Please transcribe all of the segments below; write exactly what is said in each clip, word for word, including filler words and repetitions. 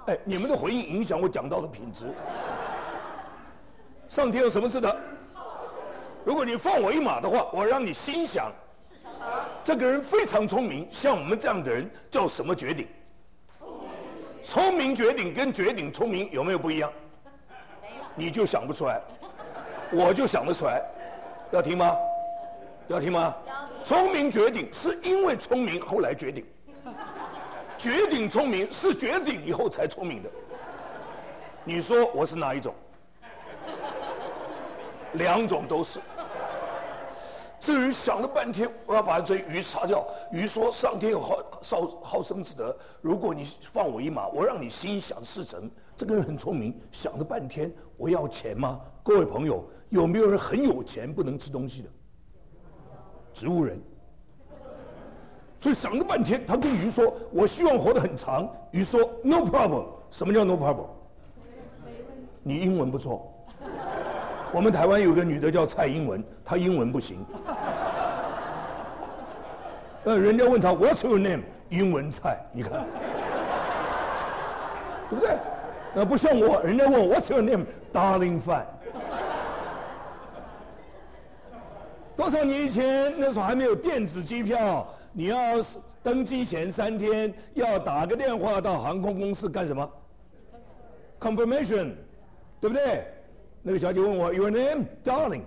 哎，你们的回应影响我讲道的品质。上天有什么事的？如果你放我一马的话，我让你心想，这个人非常聪明，像我们这样的人叫什么绝顶？聪明绝顶跟绝顶聪明有没有不一样？你就想不出来，我就想得出来。要听吗？要听吗？聪明绝顶是因为聪明后来绝顶，绝顶聪明是绝顶以后才聪明的。你说我是哪一种？两种都是。这人想了半天，我要把这鱼杀掉。鱼说：“上天有好好好生之德，如果你放我一马，我让你心想事成。”这个人很聪明，想了半天，我要钱吗？各位朋友，有没有人很有钱不能吃东西的？植物人。所以想了半天，他跟鱼说：“我希望活得很长。”鱼说 ：“No problem。”什么叫 No problem？ 你英文不错。我们台湾有个女的叫蔡英文，她英文不行。呃，人家问她 What's your name？ 英文蔡，你看，对不对？那不像我，人家问 What's your name？ Darling 范。多少年以前，那时候还没有电子机票，你要登机前三天要打个电话到航空公司干什么 ？Confirmation， 对不对？那个小姐问我 ，Your name, darling.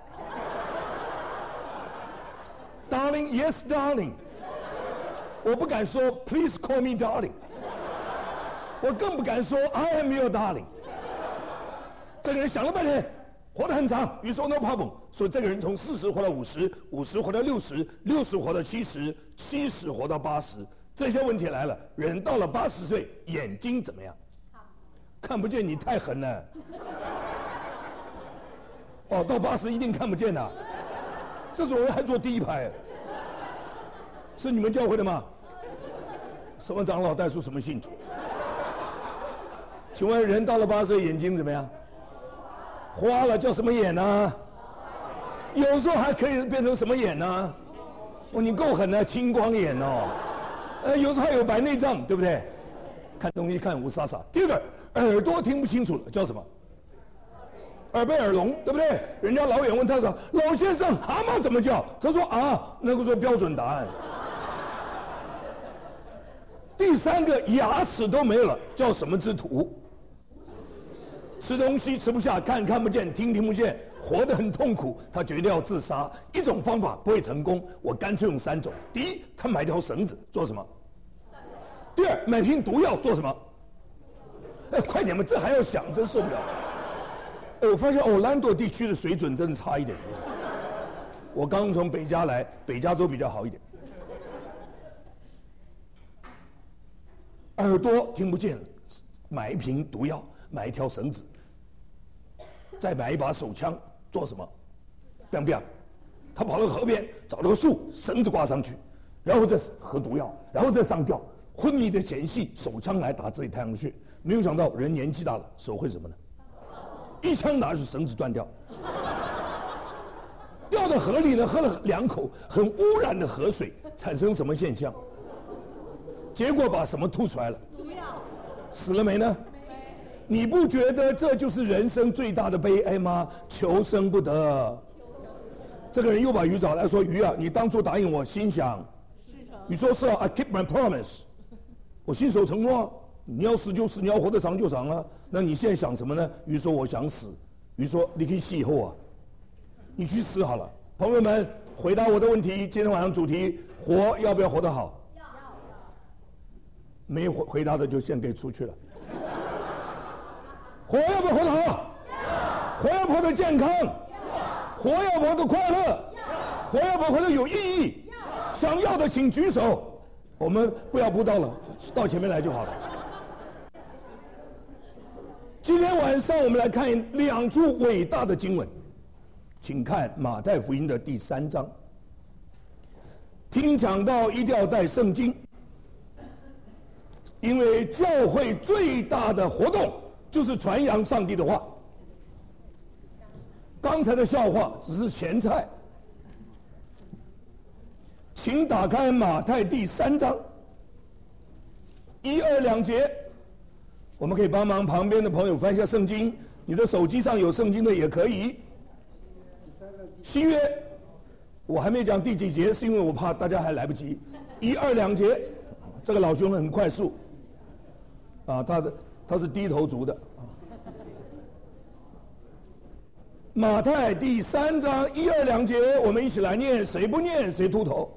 Darling, yes, darling. 我不敢说 Please call me darling. 我更不敢说 I am your darling. 这个人想了半天，活得很长。于是说 No problem. 所以这个人从四十活到五十，五十活到六十，六十活到七十，七十活到八十。这些问题来了，人到了八十岁，眼睛怎么样？看不见，你太狠了。哦，到八十一定看不见的，这种人还坐第一排，是你们教会的吗？什么长老带出什么信徒？请问人到了八十岁眼睛怎么样？花了叫什么眼呢、啊？有时候还可以变成什么眼呢、啊？哦，你够狠的，青光眼哦。呃，有时候还有白内障，对不对？看东西看无傻傻。第二个，耳朵听不清楚了，叫什么？耳背耳聋，对不对？人家老远问他说：“老先生，蛤蟆怎么叫？”他说：“啊，那个说标准答案。”第三个，牙齿都没了，叫什么之徒？吃东西吃不下，看看不见，听听不见，活得很痛苦，他决定要自杀。一种方法不会成功，我干脆用三种。第一，他买条绳子做什么？第二，买瓶毒药做什么？哎，快点吧，这还要想，真受不了。我发现奥兰多地区的水准真的差一点。我刚从北加来，北加州比较好一点。耳朵听不见了，买一瓶毒药，买一条绳子，再买一把手枪，做什么？biang biang，他跑到河边找了个树，绳子挂上去，然后再喝毒药，然后再上吊。昏迷的前夕，手枪来打自己太阳穴。没有想到人年纪大了，手会什么呢？一枪打去，绳子断掉，掉到河里呢，喝了两口很污染的河水，产生什么现象？结果把什么吐出来了？毒药。死了没呢？没。你不觉得这就是人生最大的悲哀吗？求生不得。这个人又把鱼找来说：“鱼啊，你当初答应我，心想。”鱼说：“是啊 ，I keep my promise。”我信守承诺。你要死就死，你要活得长就长了。那你现在想什么呢？鱼说：“我想死。”鱼说：“你可以死以后啊，你去死好了。”朋友们，回答我的问题。今天晚上主题：活要不要活得好？要。没回回答的就先给出去了。活要不要活得好？要。活要不要活得健康？要。活要不要活得快乐？要。活要不要活得有意义？要。想要的请举手。我们不要布道了，到前面来就好了。今天晚上我们来看两处伟大的经文，请看马太福音的第三章。听讲道一定要带圣经，因为教会最大的活动就是传扬上帝的话。刚才的笑话只是前菜，请打开马太第三章一二两节。 我们可以帮忙旁边的朋友翻一下圣经，你的手机上有圣经的也可以。新约，我还没讲第几节，是因为我怕大家还来不及。一二两节，这个老兄很快速，啊，他是他是低头族的。马太第三章一二两节，我们一起来念，谁不念谁秃头。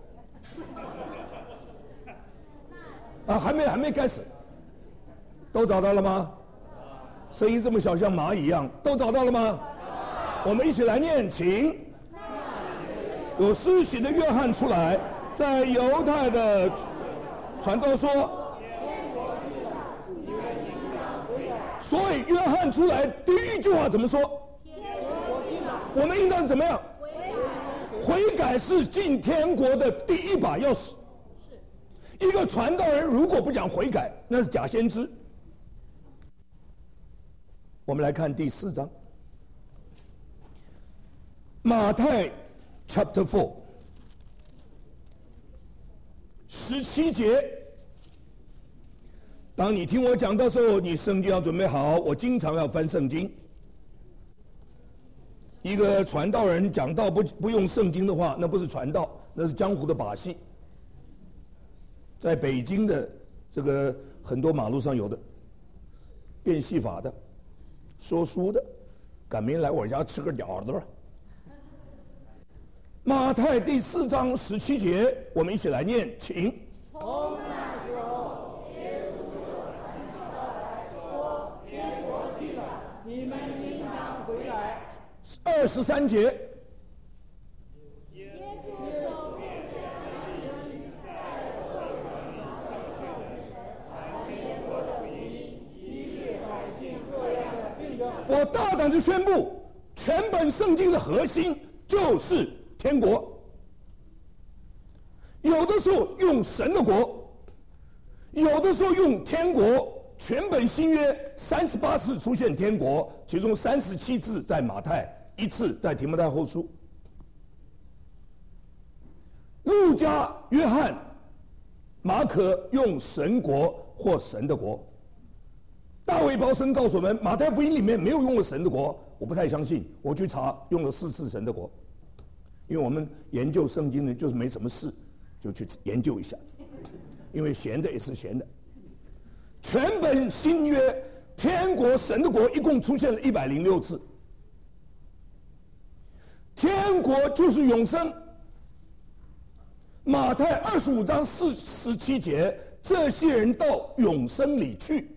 啊，还没还没开始，都找到了吗？声音这么小，像蚂蚁一样，都找到了吗？我们一起来念，请。有施洗的约翰出来，在犹太的传道说，所以约翰出来第一句话怎么说？我们应当怎么样？悔改是进天国的第一把钥匙。一个传道人如果不讲悔改，那是假先知。我们来看第四章，马太 Chapter Four 十七节。当你听我讲的时候，你圣经要准备好。我经常要翻圣经。一个传道人讲道不不用圣经的话，那不是传道，那是江湖的把戏。在北京的这个很多马路上有的变戏法的、说书的，赶明来我家吃个饺子吧。马太第四章十七节，我们一起来念，请。从那时候，耶稣就传道来说：“天国近了，你们应当回来。”二十三节。耶稣走遍加利利，在各地教训人，传天国的福音，医治百姓各样的病症。我大胆地宣布，全本圣经的核心就是天国。有的时候用神的国，有的时候用天国。全本新约三十八次出现天国，其中三十七次在马太，一次在提摩太后书。路加、约翰、马可用神国或神的国。大卫鲍森告诉我们，马太福音里面没有用了神的国，我不太相信。我去查，用了四次神的国。因为我们研究圣经呢，就是没什么事，就去研究一下。因为闲的也是闲的。全本新约天国神的国一共出现了一百零六次。天国就是永生。马太二十五章四十七节，这些人到永生里去。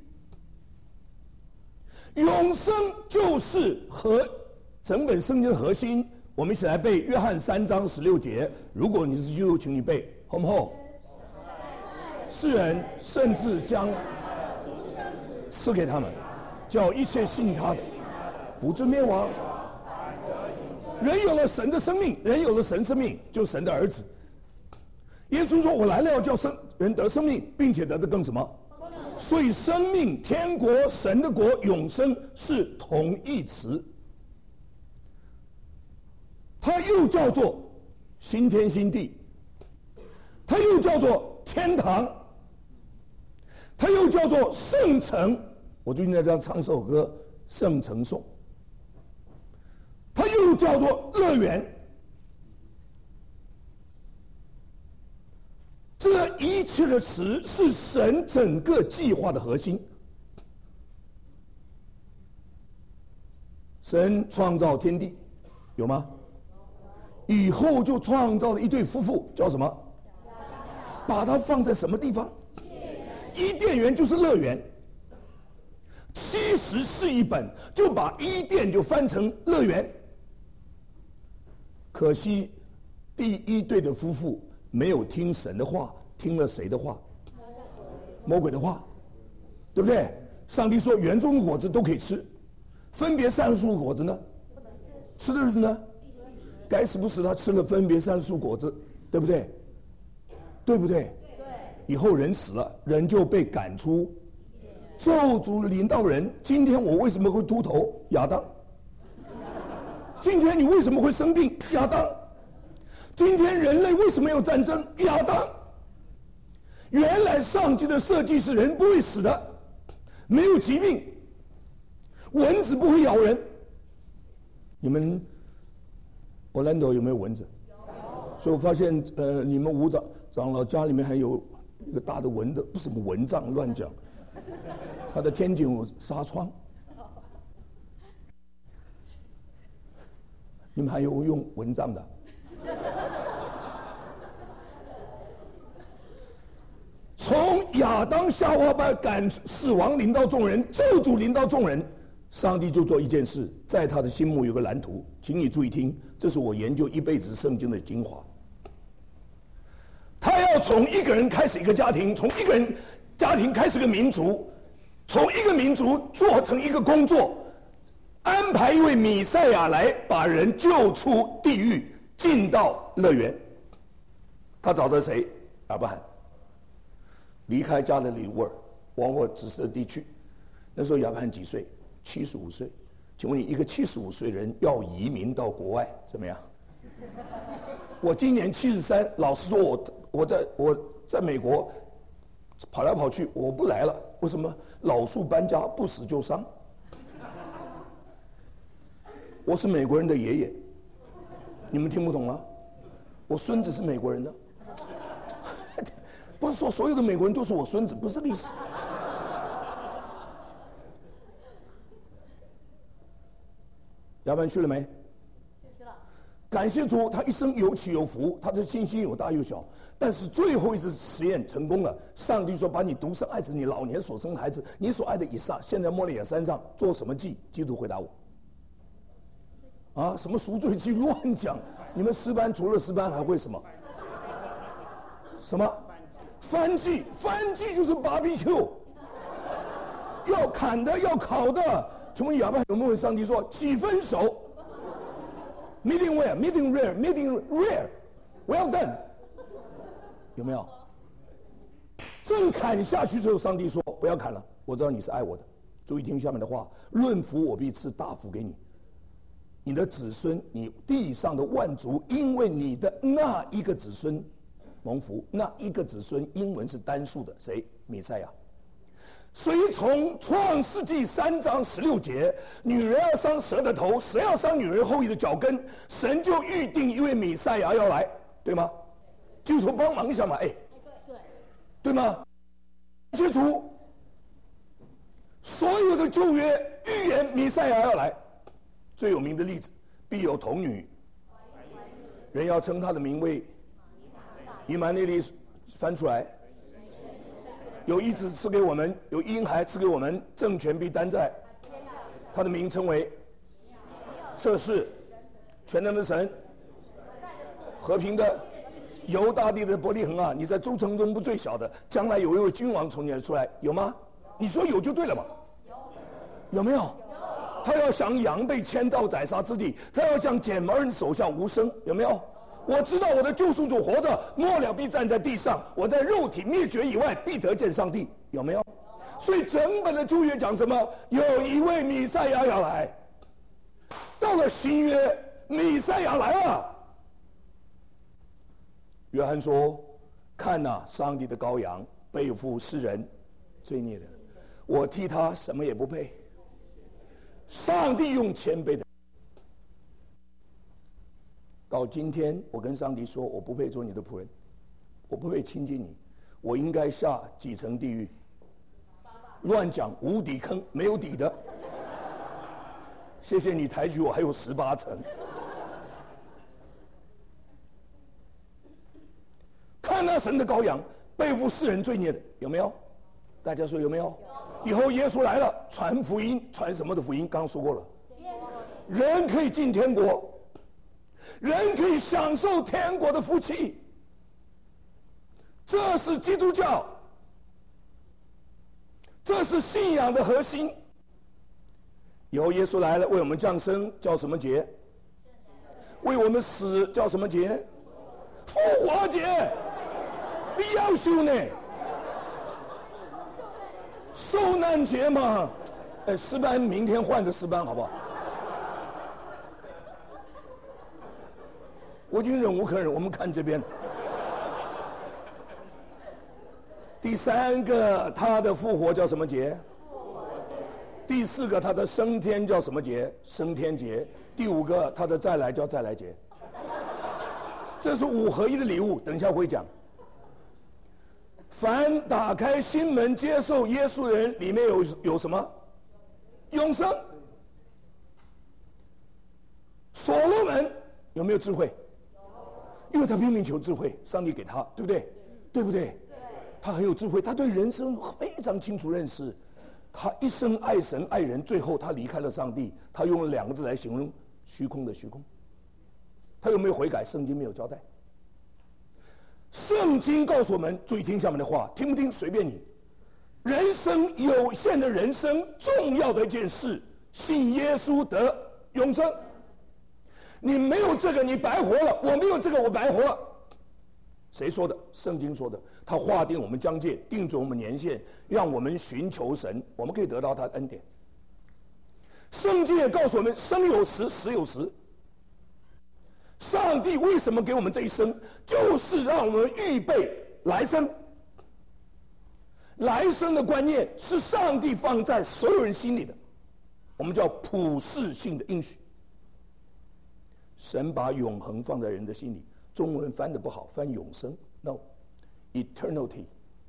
永生就是和整本圣经的核心。我们一起来背约翰三章十六节。如果你是基督徒，请你背，后不后？世人甚至将赐给他们，叫一切信他的不至灭亡。人有了神的生命，人有了神生命，就是神的儿子。耶稣说：“我来了要叫生人得生命，并且得的更什么？”所以，生命、天国、神的国、永生是同义词。它又叫做新天新地，它又叫做天堂，它又叫做圣城。我最近在这样唱首歌《圣城颂》。它又叫做乐园。这一切的词是神整个计划的核心。神创造天地，有吗？以后就创造了一对夫妇，叫什么？把它放在什么地方？伊甸园就是乐园。七十是一本，就把伊甸就翻成乐园。可惜第一对的夫妇没有听神的话，听了谁的话？魔鬼的话，对不对？上帝说园中的果子都可以吃，分别善恶树果子呢？吃的日子呢？该死不死他吃了分别善恶树果子，对不对？对不对？以后人死了，人就被赶出，咒诅临到人。今天我为什么会秃头？亚当。今天你为什么会生病？亚当。今天人类为什么有战争？亚当。原来上帝的设计是人不会死的， 没有疾病，蚊子不会咬人。你们 Orlando 有没有蚊子？有。所以我发现，呃，你们吴长长老家里面还有一个大的蚊的，不是什么蚊帐，乱讲。他的天井有纱窗。你们还有用蚊帐的？从亚当夏娃把赶死亡临到众人，咒诅临到众人，上帝就做一件事，在他的心目有个蓝图，请你注意听，这是我研究一辈子圣经的精华。他要从一个人开始一个家庭，从一个人家庭开始一个民族，从一个民族做成一个工作，安排一位弥赛亚来把人救出地狱，进到乐园。他找的谁？亚伯罕。离开加勒底乌尔，往我指示的地区。那时候亚伯罕几岁？七十五岁。请问你，一个七十五岁人要移民到国外，怎么样？我今年七十三，老实说我，我我在我在美国跑来跑去，我不来了。为什么？老树搬家，不死就伤。我是美国人的爷爷，你们听不懂了？我孙子是美国人的。不是说所有的美国人都是我孙子，不是这个意思。亚伯兰去了没？去了。感谢主，他一生有起有伏，他的信心有大有小。但是最后一次实验成功了，上帝说：“把你独生爱子，你老年所生的孩子，你所爱的以撒，现在摩利亚山上做什么祭？”基督回答我：“啊，什么赎罪祭？乱讲！你们诗班除了诗班还会什么？什么？”翻祭，翻祭就是 barbecue， 要砍的，要烤的。请问亚伯有没有问上帝说几分熟 ？Medium well, medium rare, medium rare, well done， 有没有？正砍下去之后，上帝说不要砍了，我知道你是爱我的。注意听下面的话：论福我必赐大福给你，你的子孙，你地上的万族，因为你的那一个子孙。蒙福，那一个子孙英文是单数的，谁？弥赛亚。所以从创世纪三章十六节，女人要伤蛇的头，蛇要伤女人后裔的脚跟，神就预定一位弥赛亚要来，对吗？基督徒帮忙一下嘛，哎，对，对吗？基督徒所有的旧约预言弥赛亚要来，最有名的例子，必有童女，人要称他的名为。以马内利翻出来，有一子赐给我们，有婴孩赐给我们，政权必担在他的名称为测试全能的神，和平的犹大地的伯利恒啊，你在诸城中不最小的，将来有一位君王从你那出来，有吗？你说有就对了嘛。有没有？他要像羊被牵到宰杀之地，他要像剪毛人手下无声，有没有？我知道我的救赎主活着，末了必站在地上。我在肉体灭绝以外，必得见上帝。有没有？所以整本的旧约讲什么？有一位弥赛亚要来。到了新约，弥赛亚来了。约翰说：“看哪，上帝的羔羊，背负世人罪孽的，我替他什么也不配。”上帝用谦卑的。到今天，我跟上帝说，我不配做你的仆人，我不配亲近你，我应该下几层地狱？乱讲，无底坑，没有底的。谢谢你抬举我，还有十八层。看那神的羔羊，背负世人罪孽的，有没有？大家说有没有？以后耶稣来了，传福音，传什么的福音？刚刚说过了，人可以进天国。人可以享受天国的福气，这是基督教，这是信仰的核心。以后耶稣来了，为我们降生，叫什么节？为我们死，叫什么节？复活节。必要修呢？受难节嘛。哎，诗班明天换个诗班好不好？我已经忍无可忍，我们看这边。第三个，他的复活叫什么节？ 第四个，他的升天叫什么节？升天节。第五个，他的再来叫再来节。这是五合一的礼物，等一下会讲。凡打开心门接受耶稣的人，里面有有什么？永生。所罗门有没有智慧？因为他拼命求智慧，上帝给他，对不对？对不对？他很有智慧，他对人生非常清楚认识。他一生爱神爱人，最后他离开了上帝。他用了两个字来形容虚空的虚空。他有没有悔改？圣经没有交代。圣经告诉我们，注意听下面的话，听不听随便你。人生有限的人生，重要的一件事，信耶稣得永生。你没有这个，你白活了；我没有这个，我白活了。谁说的？圣经说的。他划定我们疆界，定准我们年限，让我们寻求神，我们可以得到他的恩典。圣经也告诉我们，生有时，死有时。上帝为什么给我们这一生？就是让我们预备来生。来生的观念是上帝放在所有人心里的，我们叫普世性的应许。神把永恒放在人的心里，中文翻得不好，翻永生 ，no， eternity。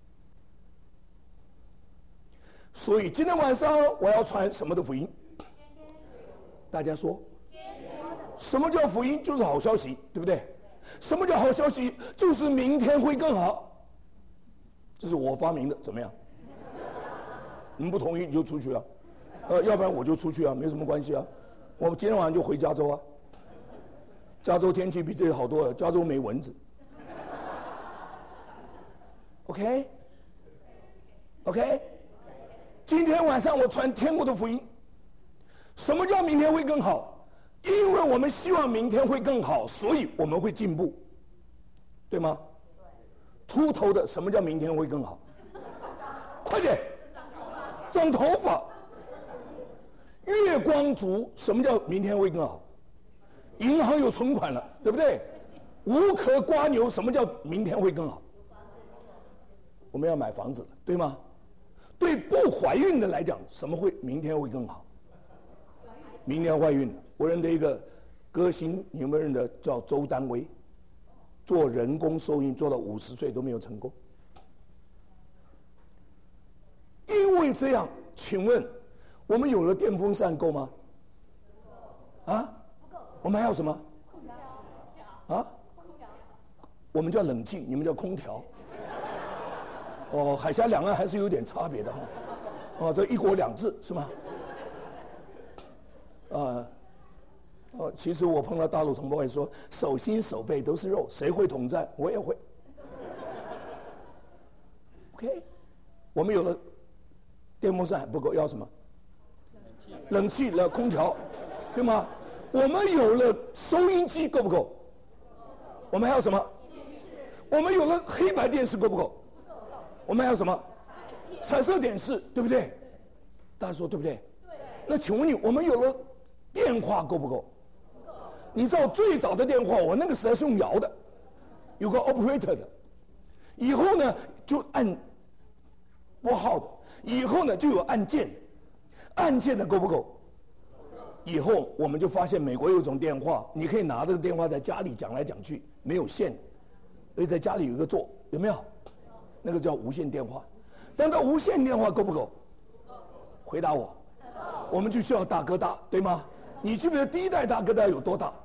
所以今天晚上我要传什么的福音？大家说，什么叫福音？就是好消息，对不对？什么叫好消息？就是明天会更好。这是我发明的，怎么样？你们不同意你就出去啊，呃，要不然我就出去啊，没什么关系啊。我今天晚上就回加州啊。加州天气比这里好多了，加州没蚊子。OK，OK，、okay? okay? 今天晚上我传天国的福音。什么叫明天会更好？因为我们希望明天会更好，所以我们会进步，对吗？秃头的，什么叫明天会更好？快点，长头发。月光族，什么叫明天会更好？银行有存款了，对不对？无壳瓜牛，什么叫明天会更好？我们要买房子了，对吗？对不怀孕的来讲，什么会明天会更好？明年怀孕。我认得一个歌星，你有没有认得？叫周丹薇，做人工受孕做到五十岁都没有成功。因为这样，请问我们有了电风扇够吗？啊？我们还有什么？啊？我们叫冷气，你们叫空调。哦，海峡两岸还是有点差别的哈。哦，这一国两制是吗？啊，哦，其实我碰到大陆同胞也说，手心手背都是肉，谁会统战？我也会。OK， 我们有了电风扇还不够，要什么？冷气了，空调，对吗？我们有了收音机够不够？我们还有什么？我们有了黑白电视够不够？我们还有什么？彩色电视，对不对？大家说对不对？那请问你，我们有了电话够不够？你知道最早的电话，我那个时代是用摇的，有个 operator 的。以后呢，就按拨号的。以后呢，就有按键，按键的够不够？以后我们就发现，美国有一种电话，你可以拿这个电话在家里讲来讲去，没有线，所以在家里有一个座，有没有？那个叫无线电话。但这无线电话够不够？回答我。我们就需要大哥大，对吗？你记不记得第一代大哥大有多大？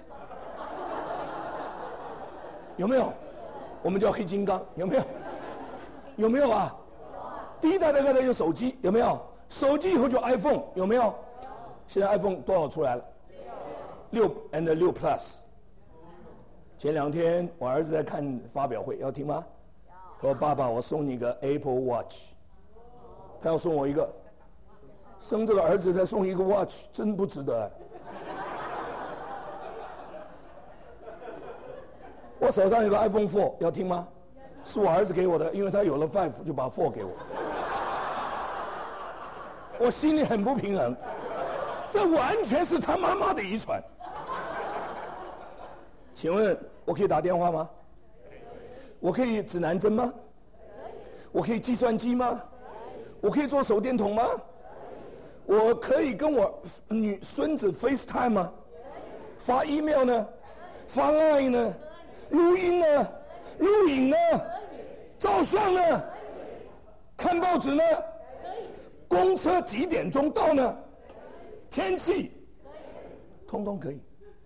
有没有？我们叫黑金刚，有没有？有没有啊？第一代大哥大有手机，有没有？手机以后就 iPhone， 有没有？现在 iPhone 多少出来了？六 and 六 Plus。前两天我儿子在看发表会，要听吗？他说：“爸爸，我送你个 Apple Watch。”他要送我一个，生这个儿子才送一个 Watch， 真不值得。我手上有个 iPhone 四，要听吗？是我儿子给我的，因为他有了 five 就把四给我。我心里很不平衡。这完全是他妈妈的遗传。请问我可以打电话吗？我可以指南针吗？我可以计算机吗？我可以做手电筒吗？ 我可以跟我女孙子 FaceTime 吗？发 email 呢？发 line 呢？录音呢？录影呢？照相呢？看报纸呢？公车几点钟到呢？天气，通通可以。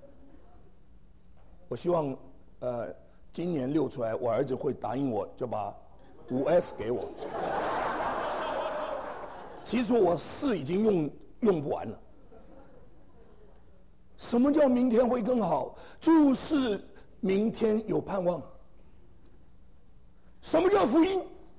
我希望，呃，今年六出来，我儿子会答应我，就把五 S 给我。其实我四已经用用不完了。什么叫明天会更好？就是明天有盼望。什么叫福音？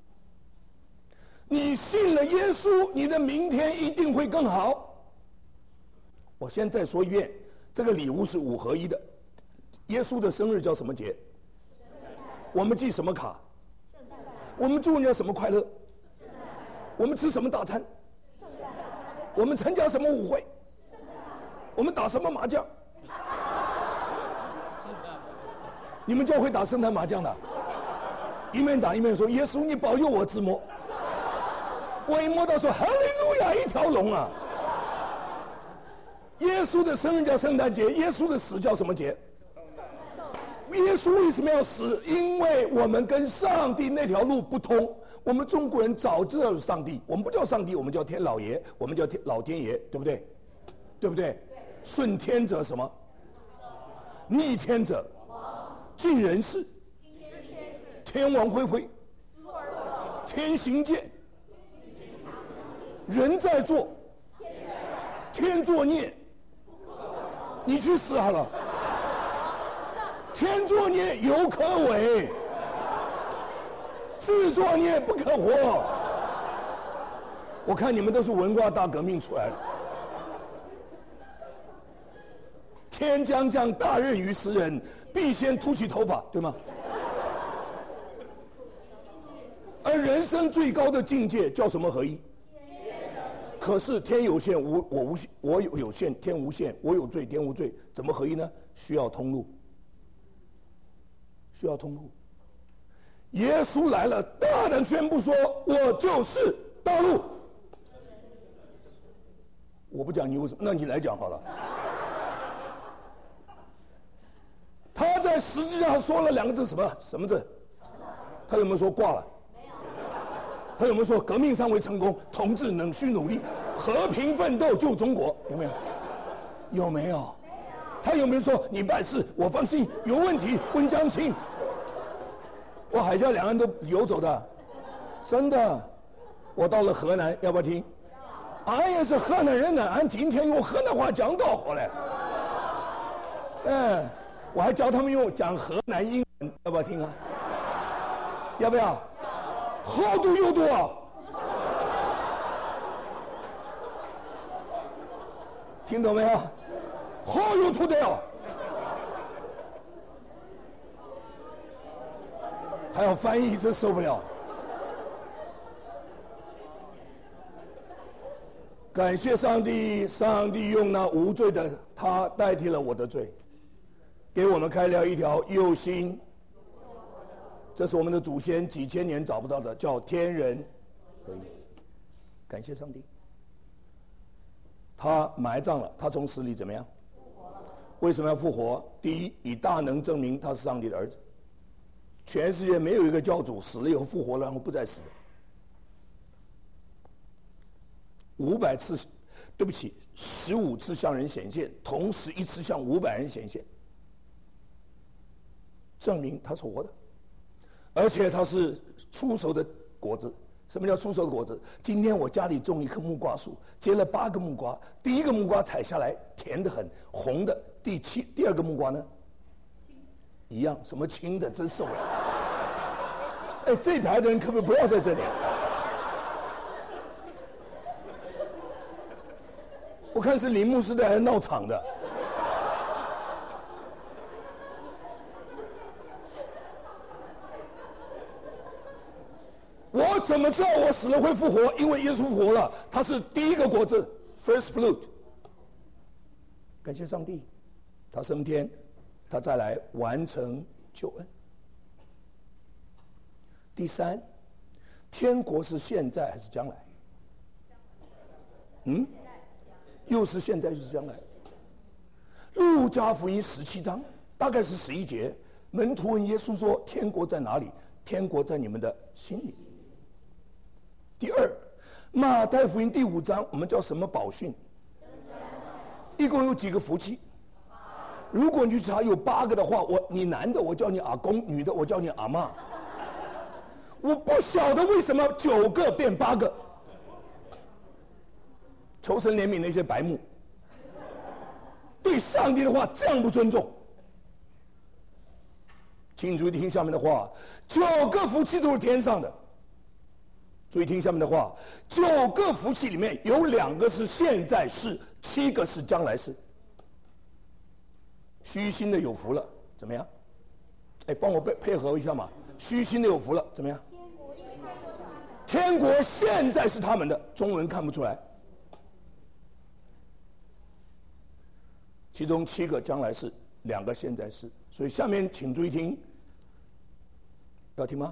你信了耶稣，你的明天一定会更好。我现在再说一遍，这个礼物是五合一的。耶稣的生日叫什么节？我们寄什么卡？我们祝人家什么快乐？我们吃什么大餐？我们参加什么舞会？我们打什么麻将？你们教会打圣诞麻将的，一面打一面说：“耶稣，你保佑我自摸。”我一摸到说：“哈利路亚，一条龙啊！”耶稣的生日叫圣诞节，耶稣的死叫什么节？耶稣为什么要死？因为我们跟上帝那条路不通。我们中国人早知道有上帝，我们不叫上帝，我们叫天老爷，我们叫天老天爷，对不对？对不对？顺天者什么？逆天者尽人事，天网恢恢，天行健，人在做，天作孽，你去死好了。天作孽犹可为，自作孽不可活。我看你们都是文化大革命出来的。天将降大任于斯人，必先秃其头发，对吗？而人生最高的境界叫什么合一？可是天有限，无我无限，我有有限，天无限，我有罪，天无罪，怎么合一呢？需要通路。需要通路。耶稣来了，大胆宣布说：“我就是道路。”我不讲你为什么，那你来讲好了。他在十字架上说了两个字，什么什么字？他有没有说挂了？他有没有说革命尚未成功，同志仍需努力，和平奋斗救中国？有没有？有没有？他有没有说你办事我放心，有问题问江青？我海峡两岸都游走的，真的。我到了河南，要不要听？俺也是河南人呢，俺今天用河南话讲道回来。嗯，我还教他们用讲河南英文，要不要听啊？要不要？厚度有多少？听懂没有？好有土的哦，还要翻译，真受不了。感谢上帝，上帝用那无罪的他代替了我的罪，给我们开了一条又新，这是我们的祖先几千年找不到的，叫天人合一。感谢上帝，他埋葬了，他从死里怎么样？为什么要复活？第一，以大能证明他是上帝的儿子。全世界没有一个教主死了以后复活了，然后不再死的。五百次，对不起，十五次向人显现，同时一次向五百人显现，证明他是活的，而且他是出熟的果子。什么叫出熟的果子？今天我家里种一棵木瓜树，结了八个木瓜，第一个木瓜采下来甜得很，红的。第七，第二个木瓜呢？一样，什么青的，真受不了。哎，这排的人可不可以不要在这里？我看是林牧师在还闹场的。我怎么知道我死了会复活？因为耶稣复活了，他是第一个果子 ，first fruit。感谢上帝，他升天，他再来完成救恩。第三，天国是现在还是将来？嗯， 又是现在又是将来。路加福音十七章大概是十一节，门徒问耶稣说：“天国在哪里？”天国在你们的心里。第二，马太福音第五章我们叫什么宝训？一共有几个福气？如果你去查有八个的话，我你男的我叫你阿公，女的我叫你阿嬷。我不晓得为什么九个变八个。求神怜悯那些白目，对上帝的话这样不尊重。请你注意听下面的话，九个福气都是天上的。注意听下面的话，九个福气里面有两个是现在式，七个是将来式。虚心的有福了，怎么样？哎，帮我配配合一下嘛。虚心的有福了，怎么样？天国现在是他们的，中文看不出来。其中七个将来式，两个现在式。所以下面请注意听，要听吗？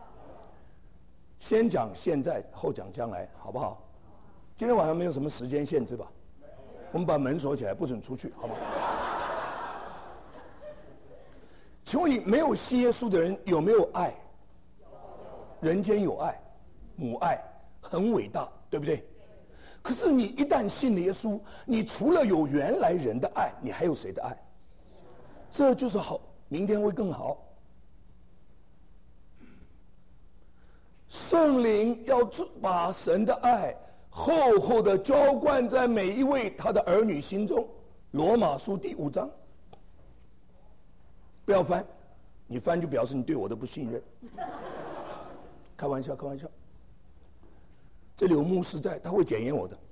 先讲现在，后讲将来，好不好？今天晚上没有什么时间限制吧？我们把门锁起来，不准出去，好不好？请问你没有信耶稣的人有没有爱？人间有爱，母爱很伟大，对不对？可是你一旦信了耶稣，你除了有原来人的爱，你还有谁的爱？这就是好，明天会更好。圣灵要把神的爱厚厚的浇灌在每一位他的儿女心中。罗马书第五章，不要翻，你翻就表示你对我的不信任。开玩笑，开玩笑。这里有牧师在，他会检验我的。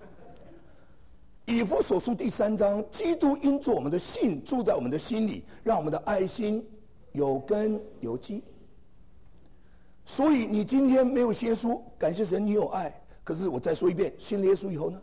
以弗所书第三章，基督因着我们的信住在我们的心里，让我们的爱心有根有基。所以你今天没有信耶稣，感谢神你有爱。可是我再说一遍，信了耶稣以后呢？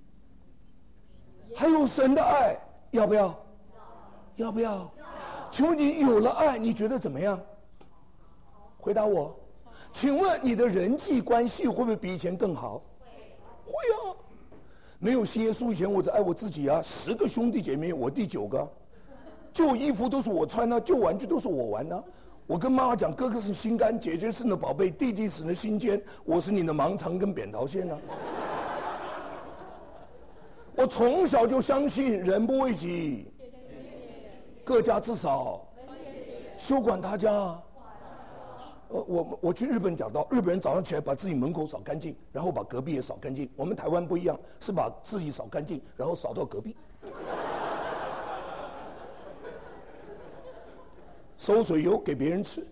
还有神的爱，要不要？要不要？请问你有了爱，你觉得怎么样？回答我。请问你的人际关系会不会比以前更好？会啊。没有信耶稣以前，我只爱我自己啊。十个兄弟姐妹，我第九个。旧衣服都是我穿啊，旧玩具都是我玩啊。我跟妈妈讲，哥哥是心肝，姐姐是你的宝贝，弟弟是你的心尖，我是你的盲肠跟扁桃腺啊。我从小就相信人不为己，各家自扫，休管他家。呃，我我去日本讲到，日本人早上起来把自己门口扫干净，然后把隔壁也扫干净。我们台湾不一样，是把自己扫干净，然后扫到隔壁。收水油给别人吃。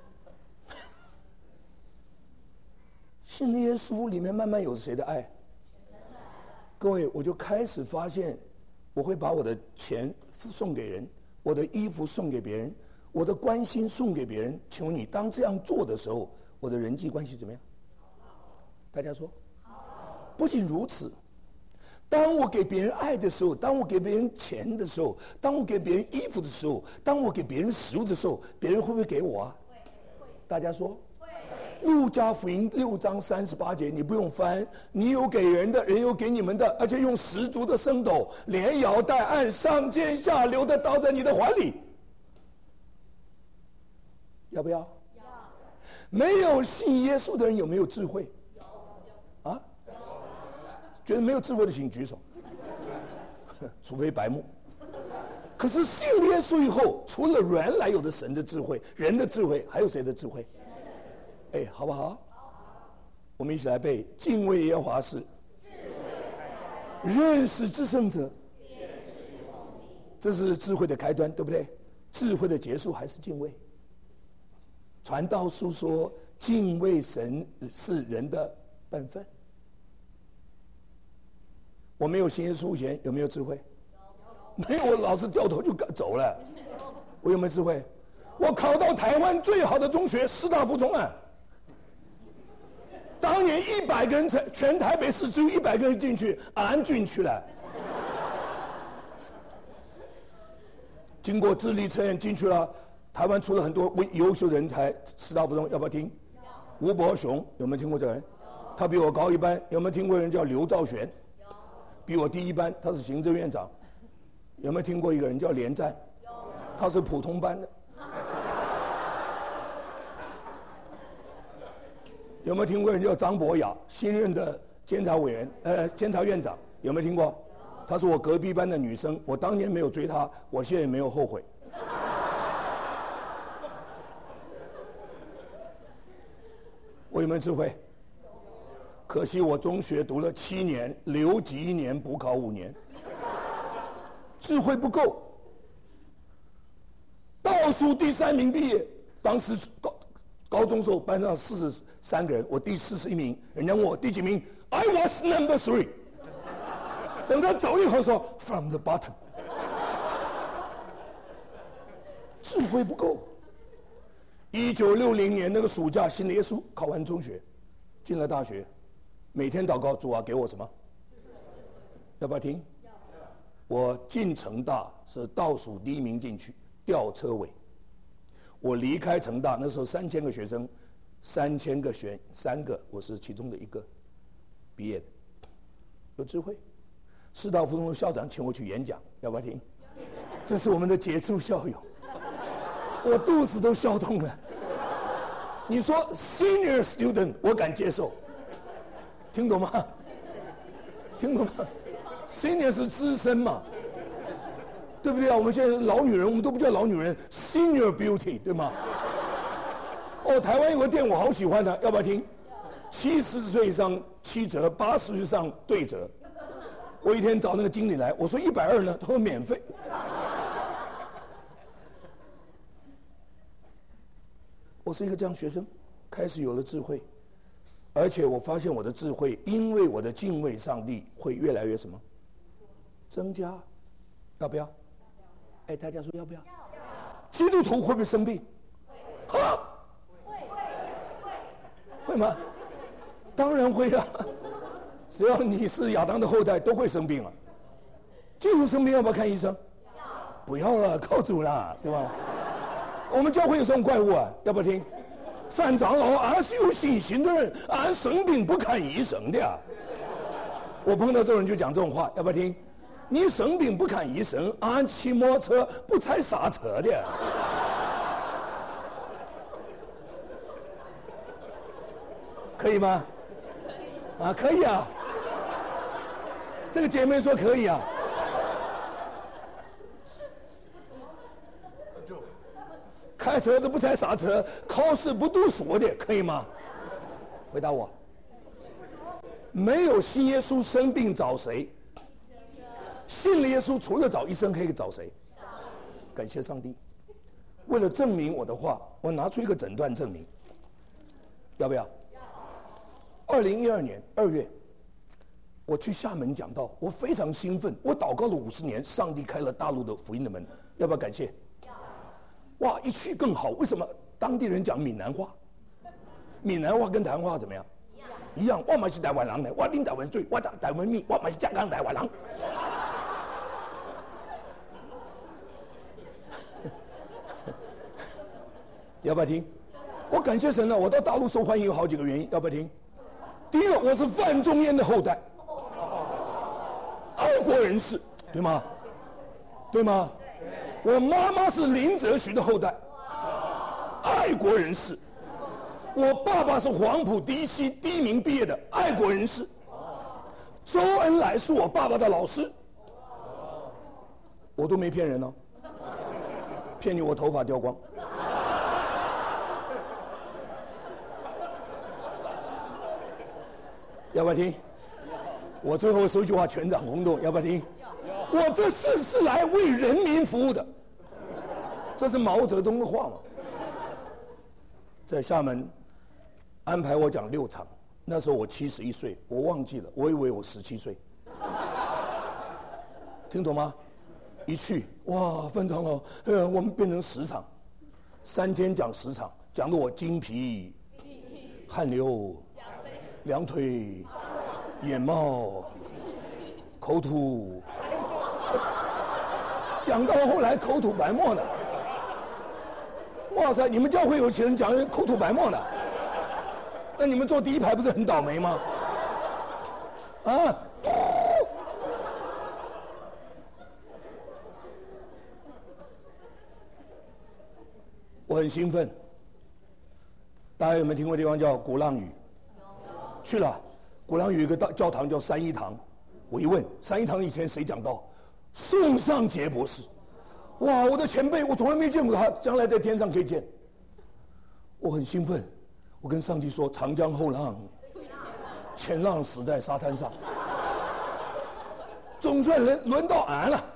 信耶稣里面慢慢有谁的爱？各位，我就开始发现，我会把我的钱送给人，我的衣服送给别人，我的关心送给别人。请问你，当这样做的时候，我的人际关系怎么样？大家说。不仅如此，当我给别人爱的时候，当我给别人钱的时候，当我给别人衣服的时候，当我给别人食物的时候，别人会不会给我啊？大家说。路加福音六章三十八节，你不用翻，你有给人的，人有给你们的，而且用十足的升斗，连摇带按，上尖下流的倒在你的怀里。要不要？要。没有信耶稣的人有没有智慧？有。啊？有。觉得没有智慧的请举手。除非白目。可是信耶稣以后，除了原来有的神的智慧、人的智慧，还有谁的智慧？哎，好不好？我们一起来背：敬畏耶和华是认识至圣者，这是智慧的开端，对不对？智慧的结束还是敬畏。传道书说，敬畏神是人的本分。我没有信耶稣前有没有智慧？没有，我老是掉头就走了。我有没有智慧？我考到台湾最好的中学师大附中啊！当年一百个人才，全台北市只有一百个人进去，俺进去了。经过智力测验进去了，台湾出了很多优秀人才，师大附中要不要听？吴伯雄有没有听过这个人？他比我高一班。有没有听过人叫刘兆玄？ 比我低一班，他是行政院长。有没有听过一个人叫连战？有。他是普通班的。有没有听过人叫张博雅？新任的监察委员，呃，监察院长，有没有听过？她是我隔壁班的女生，我当年没有追她，我现在也没有后悔。我有没有智慧？可惜我中学读了七年，留级一年，补考五年，智慧不够。倒数第三名毕业，当时高高中时候班上四十三个人，我第四十一名，人家问我第几名 ，I was number three。等他走以后说 from the bottom， 智慧不够。一九六零年那个暑假，信了耶稣，考完中学，进了大学，每天祷告，主啊，给我什么？要不要听？我进成大是倒数第一名进去，吊车尾。我离开成大，那时候三千个学生，三千个选三个，我是其中的一个毕业的，有智慧。师大附中的校长请我去演讲，要不要听？这是我们的杰出校友，我肚子都笑痛了。你说 senior student 我敢接受，听懂吗？听懂吗 ？senior 是资深嘛，对不对啊？我们现在老女人，我们都不叫老女人 ，senior beauty 对吗？哦，台湾有个店我好喜欢的，要不要听？七十岁以上七折，八十岁以上对折。我一天找那个经理来，我说一百二呢，他说免费。我是一个这样学生，开始有了智慧，而且我发现我的智慧，因为我的敬畏上帝会越来越什么？增加，要不要？哎，大家说要不要？基督徒会不会生病？会。啊？会会会吗？当然会啊！只要你是亚当的后代，都会生病啊。基督徒生病要不要看医生？不要了，靠主啦，对吧？我们教会有这种怪物啊，要不要听？范长老俺是有信心的人，俺生病不看医生的呀。我碰到这种人就讲这种话，要不要听？你生病不看医生，俺骑摩托车不踩刹车的。可以吗？啊，可以啊。这个姐妹说可以啊。开车子不踩刹车，考试不读书的，可以吗？回答我。没有信耶稣生病找谁？信了耶稣除了找医生，可以找谁？感谢上帝。为了证明我的话，我拿出一个诊断证明，要不要？二零一二年二月，我去厦门讲道，我非常兴奋，我祷告了五十年，上帝开了大陆的福音的门，要不要感谢？哇，一去更好，为什么？当地人讲闽南话，闽南话跟台湾话怎么样？一样。一样，我嘛是台湾人呢，我啉台湾水，我讲台湾米，我嘛是浙江台湾人。要不要听？我感谢神了，我到大陆受欢迎有好几个原因，要不要听？第一个，我是范仲淹的后代，爱国人士，对吗？对吗？我妈妈是林则徐的后代，爱国人士。我爸爸是黄埔第一期第一名毕业的爱国人士。周恩来是我爸爸的老师，我都没骗人哦，骗你我头发掉光。要不要听？我最后说一句话，全场轰动，要不要听？我这事是来为人民服务的，这是毛泽东的话嘛。在厦门安排我讲六场，那时候我七十一岁，我忘记了，我以为我十七岁。听懂吗？一去哇，分场了，呃，我们变成十场，三天讲十场，讲得我精疲、汗流、两腿、眼冒、口吐。讲到后来口吐白沫的，哇塞！你们教会有钱人讲口吐白沫的，那你们坐第一排不是很倒霉吗？啊！ 很兴奋。大家有没有听过地方叫鼓浪屿？去了。鼓浪屿有一个大教堂叫三一堂，我一问，三一堂以前谁讲道？宋尚杰博士。哇，我的前辈，我从来没见过他，将来在天上可以见。我很兴奋，我跟上帝说：长江后浪，前浪死在沙滩上。总算轮轮到俺了。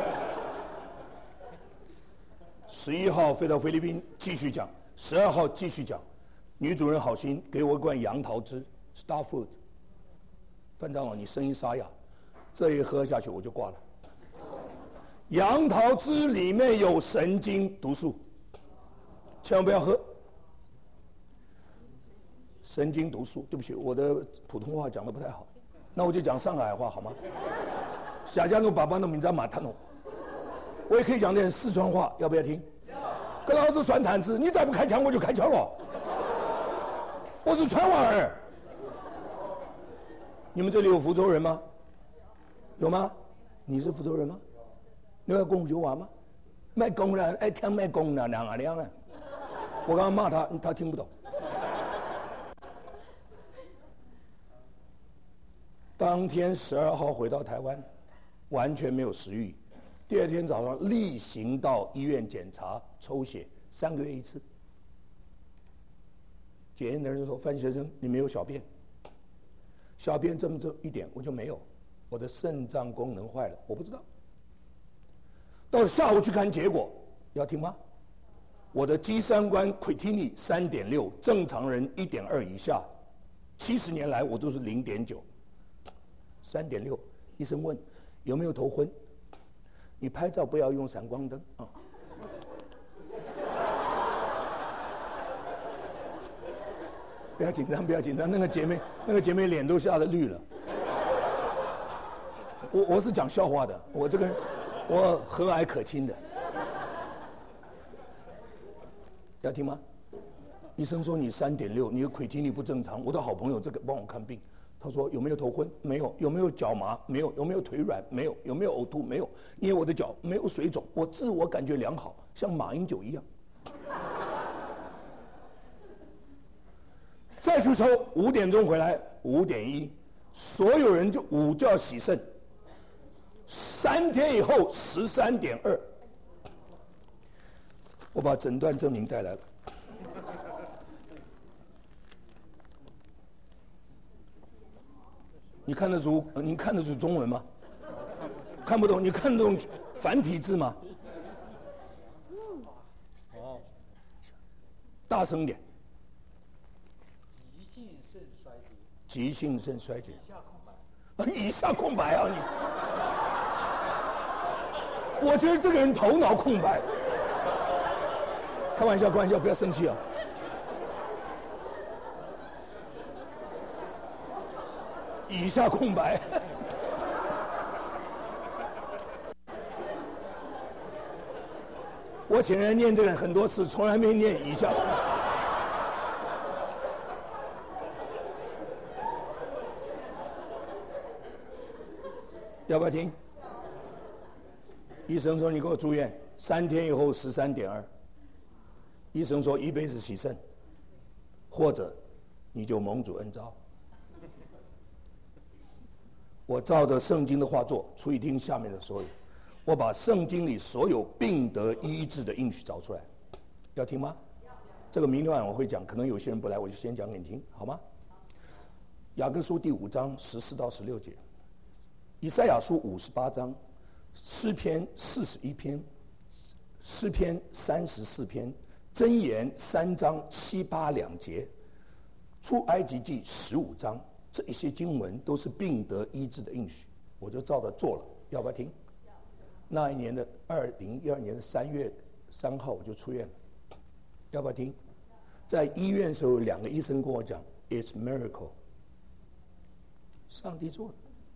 十一号飞到菲律宾继续讲，十二号继续讲。女主人好心给我一罐杨桃汁 ，Star Food。范长老，你声音沙哑，这一喝下去我就挂了。杨桃汁里面有神经毒素，千万不要喝。神经毒素，对不起，我的普通话讲得不太好，那我就讲上海话好吗？下家奴爸爸的名字马塔诺，我也可以讲点四川话，要不要听？跟老子算坛子，你再不开枪我就开枪了。我是川娃儿。你们这里有福州人吗？有吗？你是福州人吗？你要公酒娃吗？卖公了，爱听卖公了，两啊两啊！我刚刚骂他，他听不懂。当天十二号回到台湾，完全没有食欲。第二天早上例行到医院检查抽血，三个月一次。检验的人说：“范先生，你没有小便，小便这么这一点，我就没有，我的肾脏功能坏了，我不知道。”到了下午去看结果，要听吗？我的肌三观 creatinine 三点六，正常人一点二以下，七十年来我都是零点九。三点六，医生问有没有头昏？你拍照不要用闪光灯啊！不要紧张，不要紧张，那个姐妹，那个姐妹脸都吓得绿了。我我是讲笑话的，我这个我和蔼可亲的。要听吗？医生说你三点六，你的溃体力不正常。我的好朋友这个帮我看病。他说有没有头昏？没有。有没有脚麻？没有。有没有腿软？没有。有没有呕吐？没有。捏我的脚没有水肿，我自我感觉良好，像马英九一样。再去抽，五点钟回来，五点一，所有人就午觉洗肾。三天以后十三点二，我把诊断证明带来了。你看得出？你看得出中文吗？看不懂？你看得懂繁体字吗？哦，大声点。 急性肾衰竭。 急性肾衰竭。 以下空白。 啊，以下空白啊你！我觉得这个人头脑空白。开玩笑，开玩笑，不要生气啊。以下空白。我请人念这个很多次，从来没念以下空白。要不要听？医生说你给我住院，三天以后十三点二。医生说一辈子洗肾，或者你就蒙主恩召。我照着圣经的话做，除以听下面的所有，我把圣经里所有病得医治的应许找出来，要听吗？这个明天晚上我会讲，可能有些人不来，我就先讲给你听，好吗？雅各书第五章十四到十六节，以赛亚书五十八章，诗篇四十一篇，诗篇三十四篇，箴言三章七八两节，出埃及记十五章。这一些经文都是病得医治的应许，我就照着做了，要不要听？那一年的二零一二年的三月三号我就出院了，要不要听？在医院的时候，两个医生跟我讲 ，It's miracle， 上帝做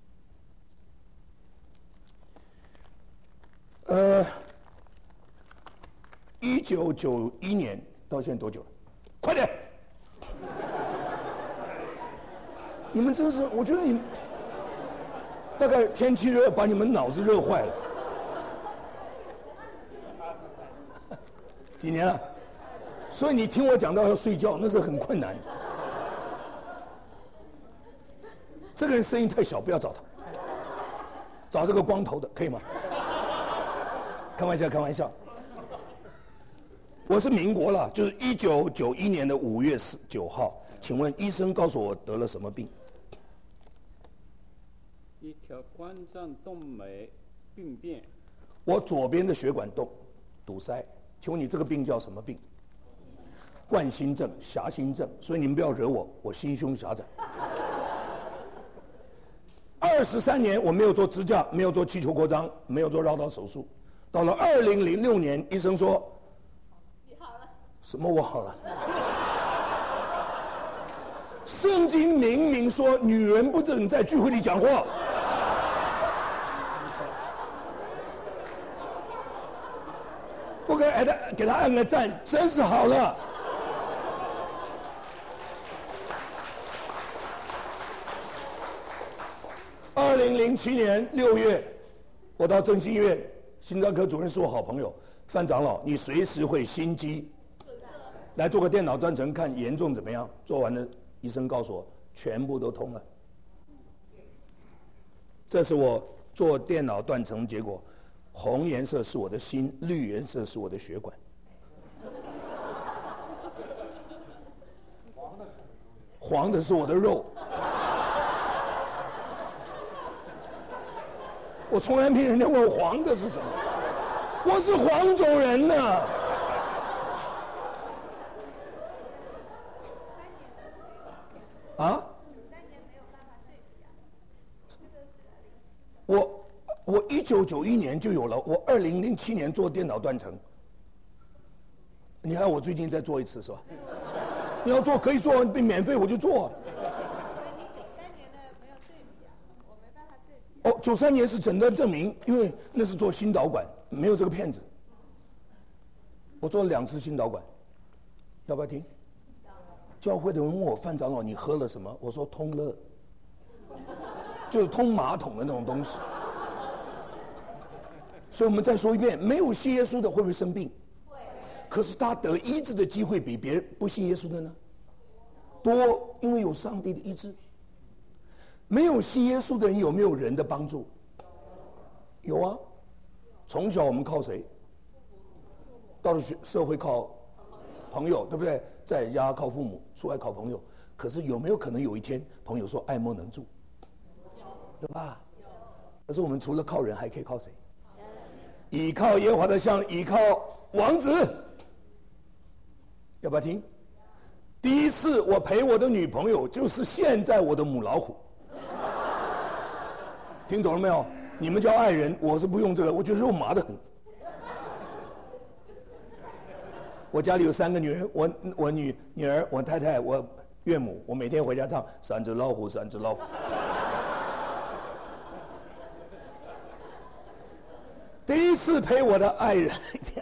的。呃，一九九一年到现在多久了？快点！你们真是，我觉得你大概天气热，把你们脑子热坏了。几年了？ 所以你听我讲到要睡觉，那是很困难。这个人声音太小，不要找他，找这个光头的可以吗？开玩笑，开玩笑。我是民国了，就是一九九一年的五月十九号。请问医生告诉我得了什么病？ 一条冠状动脉病变。 我左边的血管洞堵塞，请问你这个病叫什么病？冠心症、狭心症。所以你们不要惹我，我心胸狭窄。二十三年我没有做支架，没有做气球扩张，没有做绕道手术。到了二零零六年，医生说你好了。 什么我好了？圣经明明说女人不准在聚会里讲话。不该给他给他按个赞，真是好了。二零零七年六月，我到振兴医院，心脏科主任是我好朋友范长老，你随时会心肌，来做个电脑断层看严重怎么样？做完了，医生告诉我全部都通了。这是我做电脑断层结果，红颜色是我的心，绿颜色是我的血管。黄的是我的肉。我从来没人家问我黄的是什么，我是黄种人呢。啊？我我一九九一年就有了，我二零零七年做电脑断层。你看我最近再做一次是吧？你要做可以做，免费我就做。哦，九三年是诊断证明，因为那是做心导管，没有这个骗子。我做了两次心导管，要不要听？教会的人问我范长老，你喝了什么？我说通乐，就是通马桶的那种东西。所以我们再说一遍，没有信耶稣的会不会生病？会。可是他得医治的机会比别人不信耶稣的呢多，因为有上帝的医治。没有信耶稣的人有没有人的帮助？有啊，从小我们靠谁？到了学社会靠朋友，对不对？在家靠父母，出来靠朋友。可是有没有可能有一天朋友说爱莫能助？有吧？可是我们除了靠人，还可以靠谁？倚靠耶和华的像倚靠王子。要不要听？第一次我陪我的女朋友，就是现在我的母老虎。听懂了没有？你们叫爱人，我是不用这个，我觉得肉麻的很。我家里有三个女人，我我女女儿，我太太，我岳母，我每天回家唱三只老虎，三只老虎。第一次陪我的爱人，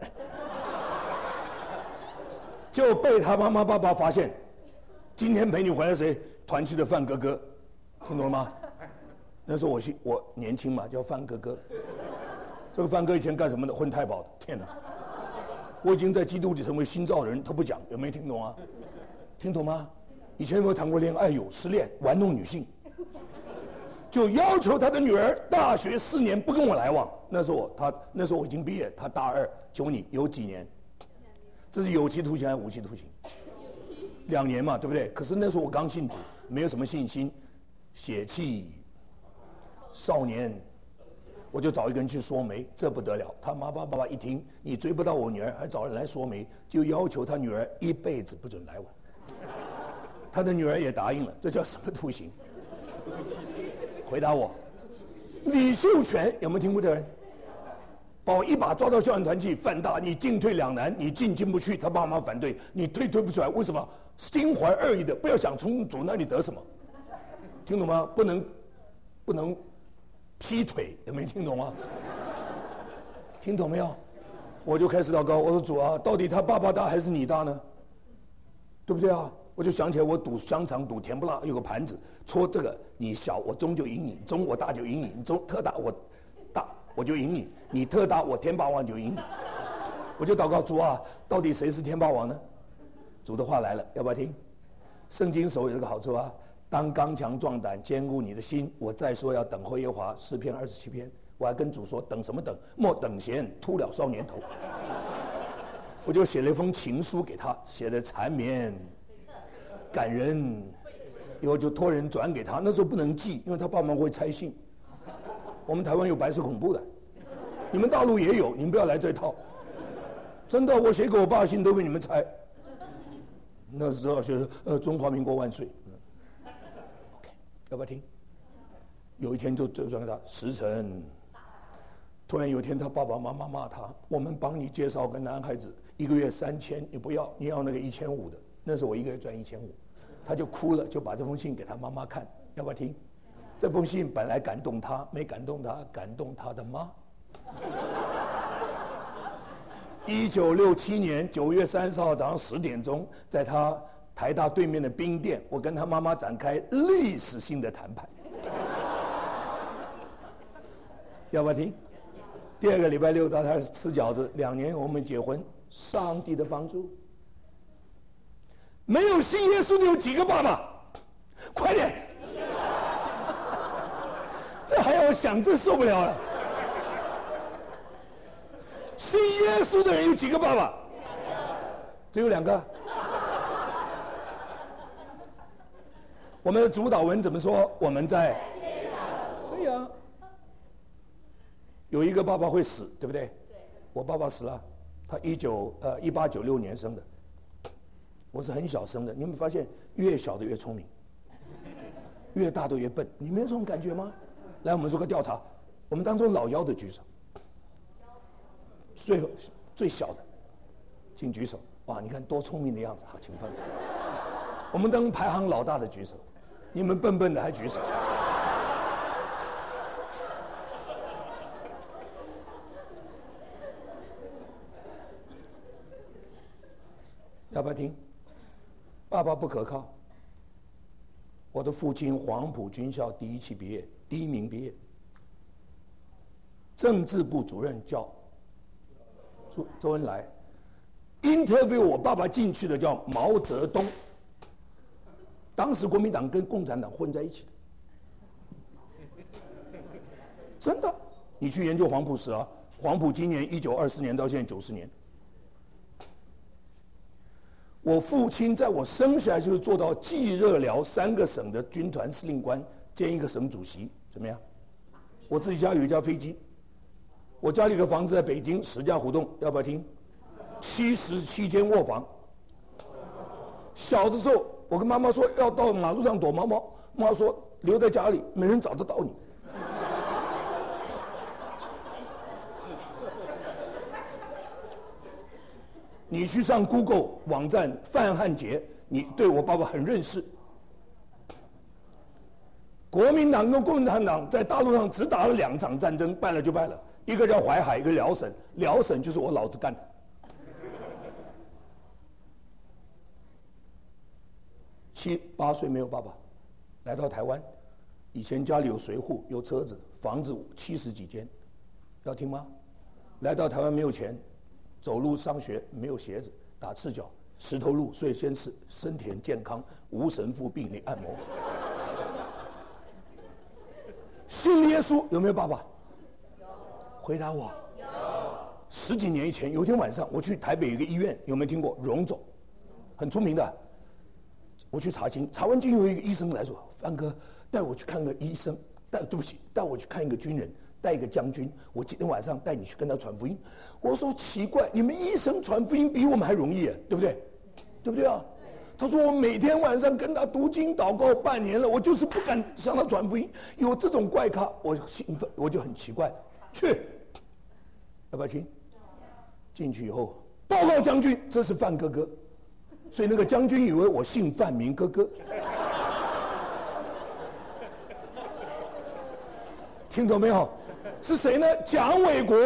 就被他妈妈爸爸发现，今天陪你回来谁？团契的范哥哥，听懂了吗？那时候我我年轻嘛，叫范哥哥。这个范哥以前干什么的？混太保的。天哪！我已经在基督里成为新造人，他不讲，有没有听懂啊？听懂吗？以前有没有谈过恋爱？有，失恋，玩弄女性，就要求他的女儿大学四年不跟我来往。那时候我他那时候我已经毕业，他大二。请问你有几年？这是有期徒刑还是无期徒刑？两年嘛，对不对？可是那时候我刚信主，没有什么信心，血气少年，我就找一个人去说媒，这不得了。他妈爸爸爸一听，你追不到我女儿，还找人来说媒，就要求他女儿一辈子不准来往。他的女儿也答应了，这叫什么徒刑？回答我，李秀全有没有听过这人？把我一把抓到校园团契，范大，你进退两难，你进进不去，他爸妈反对，你退退不出来，为什么？心怀恶意的，不要想从主那里得什么，听懂吗？不能，不能劈腿，有没有听懂吗？听懂没有？我就开始祷告，我说主啊，到底他爸爸大还是你大呢？对不对啊？我就想起来，我赌香肠赌甜不辣，有个盘子，戳这个，你小我中就赢你，中我大就赢你，你中特大我大我就赢你，你特大我天霸王就赢你。我就祷告主啊，到底谁是天霸王呢？ 主的话来了，要不要听？圣经手有这个好处啊，当刚强壮胆，坚固你的心。我再说要等候耶和华，诗篇二十七篇。我还跟主说，等什么等？莫等闲，秃了少年头。我就写了一封情书给他，写的缠绵感人，以后就托人转给他。那时候不能寄，因为他爸妈会拆信。我们台湾有白色恐怖的，你们大陆也有，你们不要来这一套。真的，我写给我爸的信都被你们拆。那时候就是呃中华民国万岁。嗯、OK， 要不要听？有一天就就转给他，时辰。突然有一天，他爸爸妈妈骂他：“我们帮你介绍个男孩子，一个月三千，你不要，你要那个一千五的。”那时候我一个月赚一千五，他就哭了，就把这封信给他妈妈看，要不要听？这封信本来感动他，没感动他，感动他的妈。一九六七年九月三十号早上十点钟，在他台大对面的冰店，我跟他妈妈展开历史性的谈判。要不要听？第二个礼拜六到他吃饺子，两年我们结婚，上帝的帮助。没有信耶稣的有几个爸爸？快点！这还要想，这受不了了。信耶稣的人有几个爸爸？只有两个。我们的主导文怎么说？我们在。对呀。有一个爸爸会死，对不对？对。我爸爸死了，他一九呃一八九六年生的，我是很小生的。你们发现越小的越聪明，越大的越笨，你没有这种感觉吗？来，我们做个调查，我们当中老幺的举手，最最小的，请举手。哇，你看多聪明的样子，好，请放手。我们当排行老大的举手，你们笨笨的还举手。要不要听？爸爸不可靠。我的父亲黄埔军校第一期毕业，第一名毕业。政治部主任叫周周恩来 ，interview 我爸爸进去的叫毛泽东。当时国民党跟共产党混在一起的，真的。你去研究黄埔史啊，黄埔今年一九二四年到现在九十年。我父亲在我生下来就是做到冀热辽三个省的军团司令官兼一个省主席，怎么样？我自己家有一架飞机，我家里有个房子在北京石家胡同，要不要听？七十七间卧房。小的时候，我跟妈妈说要到马路上躲猫猫，妈说留在家里，没人找得到你。你去上 Google 网站范汉杰，你对我爸爸很认识。国民党跟共产党在大陆上只打了两场战争，败了就败了，一个叫淮海，一个辽沈，辽沈就是我老子干的。七八岁没有爸爸，来到台湾，以前家里有随户，有车子，房子七十几间，要听吗？来到台湾没有钱。走路上学没有鞋子，打赤脚，石头路，所以先是身体很健康，无神父病理按摩。信耶稣有没有爸爸？有。回答我。有。十几年以前，有一天晚上，我去台北有一个医院，有没有听过荣总？很出名的。我去查经，查完经有一个医生来说：“范哥，带我去看个医生，带对不起，带我去看一个军人。”带一个将军，我今天晚上带你去跟他传福音。我说奇怪，你们医生传福音比我们还容易啊，对不对？对不对啊？他说我每天晚上跟他读经祷告半年了，我就是不敢向他传福音。有这种怪咖，我兴奋，我就很奇怪。去，要不要听？进去以后，报告将军，这是范哥哥。所以那个将军以为我姓范，名哥哥。听懂没有？是谁呢？蒋纬国。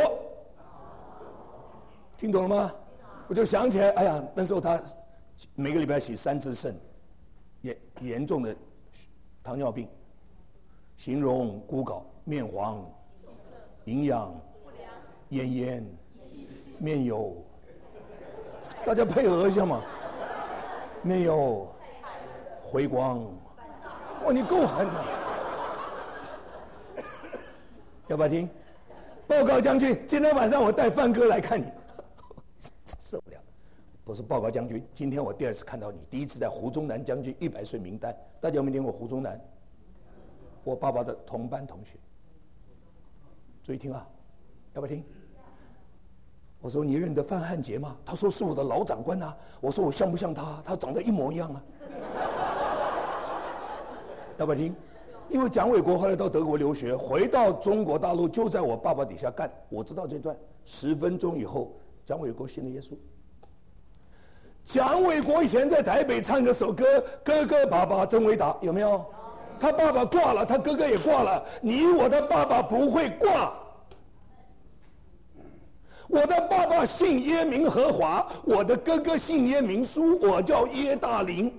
听懂了吗？我就想起来，哎呀，那时候他每个礼拜洗三次肾，严严重的糖尿病，形容枯槁、面黄、营养、奄奄、面有，大家配合一下嘛。 没有回光。哇，你够狠的！要不要听？报告将军，今天晚上我带范哥来看你，受不了。不是报告将军，今天我第二次看到你，第一次在胡宗南将军一百岁名单。大家有没有听过胡宗南？我爸爸的同班同学。注意听啊，要不要听？我说你认得范汉杰吗？他说是我的老长官啊。我说我像不像他？他长得一模一样啊。要不要听？因为蒋纬国后来到德国留学，回到中国大陆就在我爸爸底下干。我知道这段。十分钟以后，蒋纬国信了耶稣。蒋纬国以前在台北唱一首歌《哥哥爸爸真伟大》，有没有？他爸爸挂了，他哥哥也挂了。你我的爸爸不会挂。我的爸爸姓耶明和华，我的哥哥姓耶明书，我叫耶大林。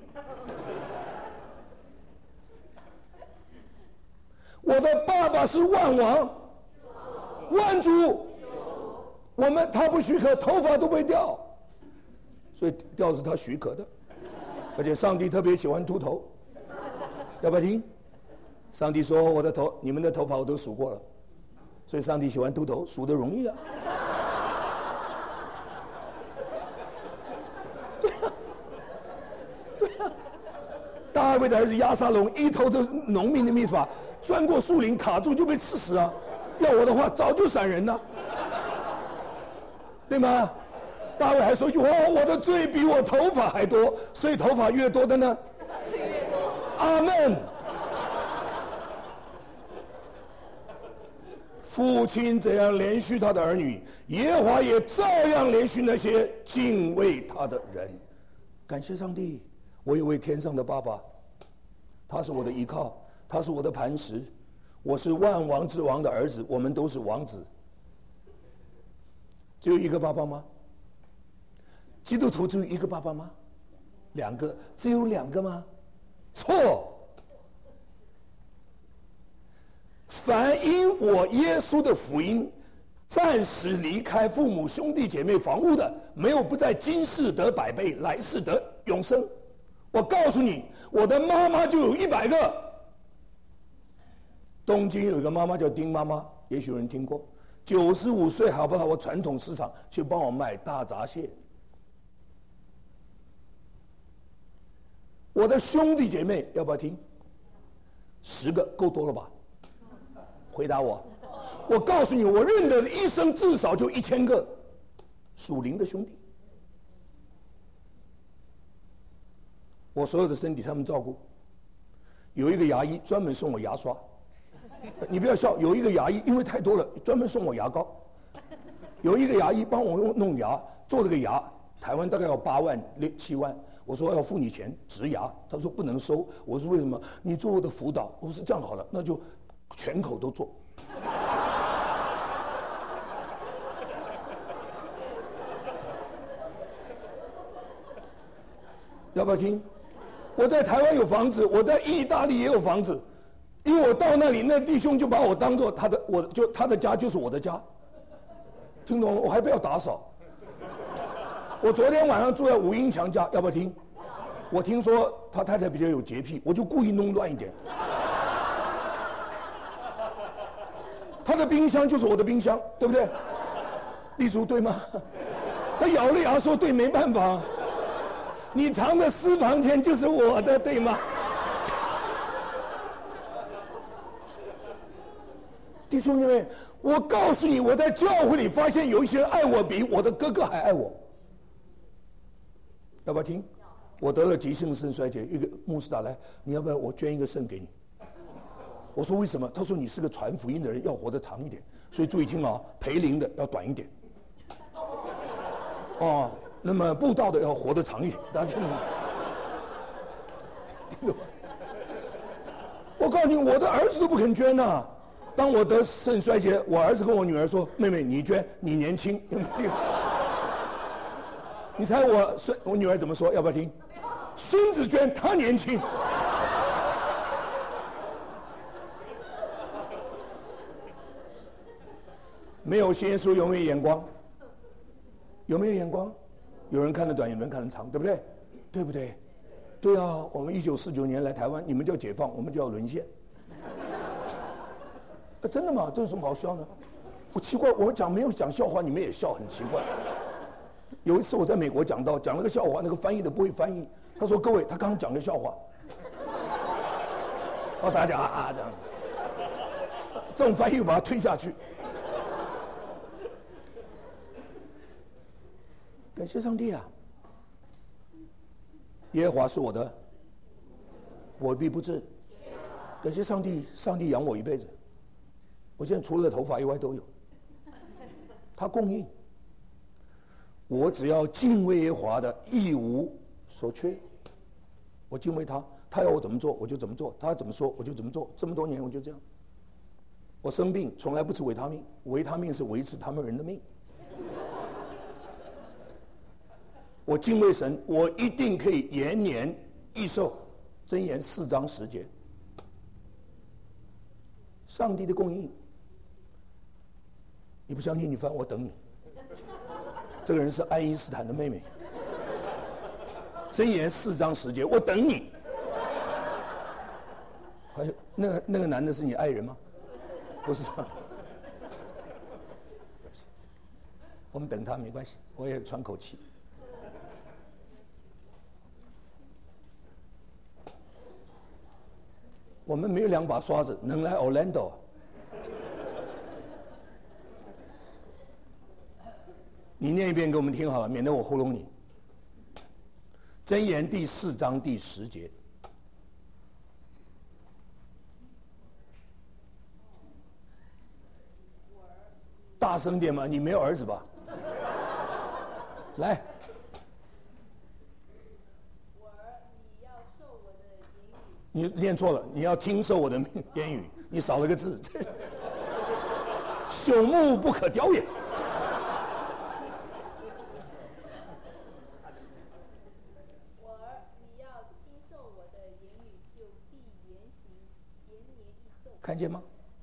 我的爸爸是万王万主，我们他不许可，头发都不会掉，所以掉是他许可的，而且上帝特别喜欢秃头。要不要听？上帝说我的头，你们的头发我都数过了，所以上帝喜欢秃头，数得容易啊。对啊，对啊。大卫的儿子押沙龙一头的农民的秘法，钻过树林卡住就被刺死啊！要我的话，早就闪人了，对吗？大卫还说一句话：我的罪比我头发还多，所以头发越多的呢，罪越多。阿门。父亲怎样连续他的儿女，耶和华也照样连续那些敬畏他的人。感谢上帝，我有位天上的爸爸，他是我的依靠，他是我的磐石，我是万王之王的儿子，我们都是王子。只有一个爸爸吗？基督徒只有一个爸爸吗？两个？只有两个吗？错。凡因我耶稣的福音暂时离开父母兄弟姐妹房屋的，没有不在今世得百倍，来世得永生。我告诉你，我的妈妈就有一百个。东京有一个妈妈叫丁妈妈，也许有人听过，九十五岁好不好？我传统市场去帮我卖大闸蟹。我的兄弟姐妹要不要听？十个够多了吧？回答我，我告诉你，我认得的一生至少就一千个属灵的兄弟。我所有的身体他们照顾。有一个牙医专门送我牙刷，你不要笑。有一个牙医因为太多了，专门送我牙膏。有一个牙医帮我弄弄牙，做了个牙，台湾大概要八万六七万。我说要付你钱植牙，他说不能收。我说为什么？你做我的辅导。我说这样好了，那就全口都做。要不要听？我在台湾有房子，我在意大利也有房子，因为我到那里，那弟兄就把我当做他的，我就他的家就是我的家。听懂了？我还不要打扫。我昨天晚上住在吴英强家，要不要听？我听说他太太比较有洁癖，我就故意弄乱一点。他的冰箱就是我的冰箱，对不对？立足对吗？他咬了牙说对，没办法。你藏的私房钱就是我的，对吗？弟兄姐妹，我告诉你，我在教会里发现有一些人爱我比我的哥哥还爱我。要不要听？我得了急性肾衰竭，一个牧师打来，你要不要我捐一个肾给你？我说为什么？他说你是个传福音的人，要活得长一点，所以注意听啊，培灵的要短一点。哦，那么布道的要活得长一点，大家听懂吗？听懂吗？我告诉你，我的儿子都不肯捐呐、啊。当我得肾衰竭，我儿子跟我女儿说：“妹妹，你捐，你年轻。”你猜我孙我女儿怎么说？要不要听？孙子捐，他年轻。没有信耶稣有没有眼光？有没有眼光？有人看得短，有人看得长，对不对？对不对？ 对啊，我们一九四九年来台湾，你们叫解放，我们就要沦陷。啊、真的吗？这有什么好笑呢？我奇怪，我讲没有讲笑话，你们也笑，很奇怪。有一次我在美国讲到讲了个笑话，那个翻译的不会翻译，他说：“各位，他刚刚讲个笑话。”然后大家讲啊啊这样，这种翻译把他推下去。感谢上帝啊！耶和华是我的，我必不至。感谢上帝，上帝养我一辈子。我现在除了头发以外都有，他供应。我只要敬畏耶和华的，一无所缺。我敬畏他，他要我怎么做我就怎么做，他怎么说我就怎么做。这么多年我就这样。我生病从来不吃维他命，维他命是维持他们人的命。我敬畏神，我一定可以延年益寿。箴言四章十节，上帝的供应。你不相信你翻，我等你。这个人是爱因斯坦的妹妹。箴言四章十节，我等你。还有那个那个男的是你爱人吗？不是吧？我们等他没关系，我也喘口气。我们没有两把刷子，能来 Orlando。你念一遍给我们听好了，免得我糊弄你。箴言第四章第十节。大声点嘛，你没有儿子吧？来。你念错了，你要听受我的言语，你少了个字。朽木不可雕也。 我儿，你要听受我的言语，就必言行，延年益寿。 看见吗？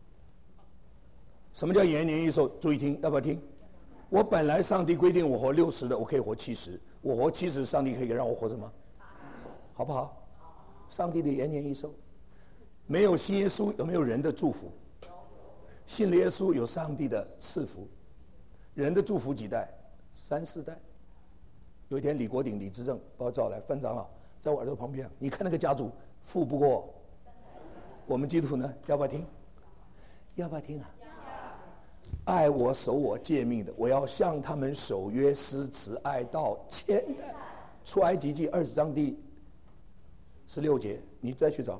什么叫延年益寿？注意听，要不要听？我本来上帝规定我活六十的，我可以活七十，我活七十，上帝可以让我活什么？好不好？上帝的延年益寿，没有信耶稣，有没有人的祝福？信了耶稣，有上帝的赐福。人的祝福几代？三四代。有一天，李国鼎、李志正把我找来，班长啊，在我耳朵旁边，你看那个家族富不过我们基督徒呢，要不要听？要不要听啊？爱我、守我诫命的，我要向他们守约施慈爱到千代。出埃及记二十章第十六节，你再去找。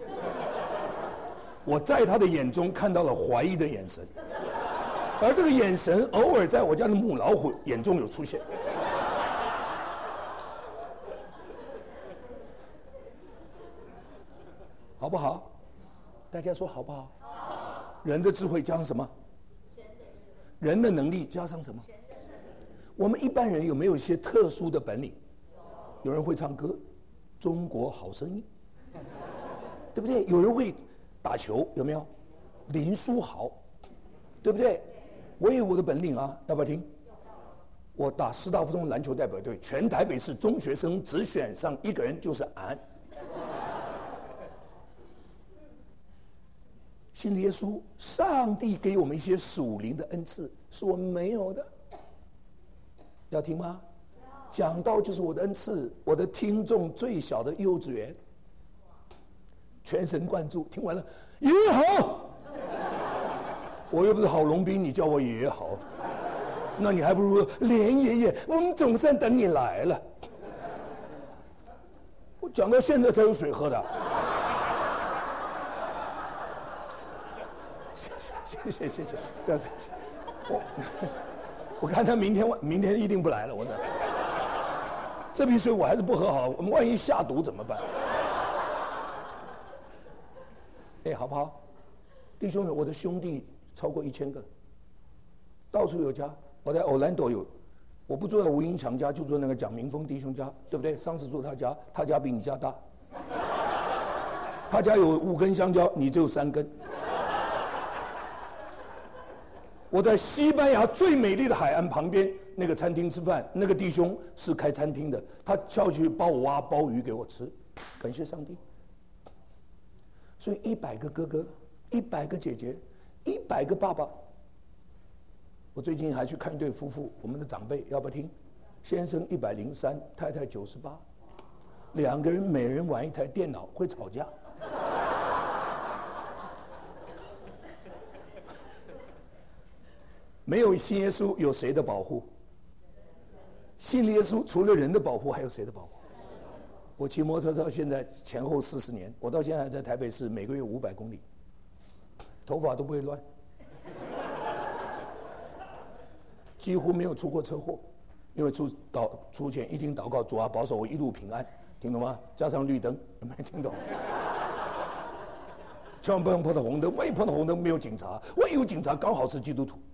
我在他的眼中看到了怀疑的眼神，而这个眼神偶尔在我家的母老虎眼中有出现。好不好？大家说好不好？人的智慧加上什么？人的能力加上什么？我们一般人有没有一些特殊的本领？有人会唱歌，中国好声音，对不对？有人会打球，有没有？林书豪，对不对？我也有我的本领啊，要不要听？我打师大附中篮球代表队，全台北市中学生只选上一个人，就是俺。信了耶稣，上帝给我们一些属灵的恩赐，是我们没有的。要听吗？讲道就是我的恩赐，我的听众最小的幼稚园，全神贯注，听完了，爷爷好。我又不是郝龙斌，你叫我爷爷好，那你还不如连爷爷，我们总算等你来了。我讲到现在才有水喝的。谢谢谢谢，不要生气。我我看他明天明天一定不来了，我这这瓶水我还是不喝好，我们万一下毒怎么办？哎，好不好？弟兄们，我的兄弟超过一千个，到处有家。我在 Orlando 有，我不住在吴英强家，就住那个蒋明峰弟兄家，对不对？上次住他家，他家比你家大，他家有五根香蕉，你只有三根。我在西班牙最美丽的海岸旁边那个餐厅吃饭，那个弟兄是开餐厅的，他叫去帮我挖鲍鱼给我吃， 感谢上帝。所以一百个哥哥，一百个姐姐，一百个爸爸。我最近还去看一对夫妇，我们的长辈要不要听？先生一百零三，太太九十八，两个人每人玩一台电脑，会吵架。没有信耶稣，有谁的保护？信耶稣除了人的保护，还有谁的保护？我骑摩托车到现在前后四十年，我到现在还在台北市，每个月五百公里，头发都不会乱，几乎没有出过车祸，因为出祷出前一经祷告，主啊保守我一路平安，听懂吗？加上绿灯，有没有听懂？千万不要碰到红灯，万一碰到红灯没有警察，万一有警察刚好是基督徒。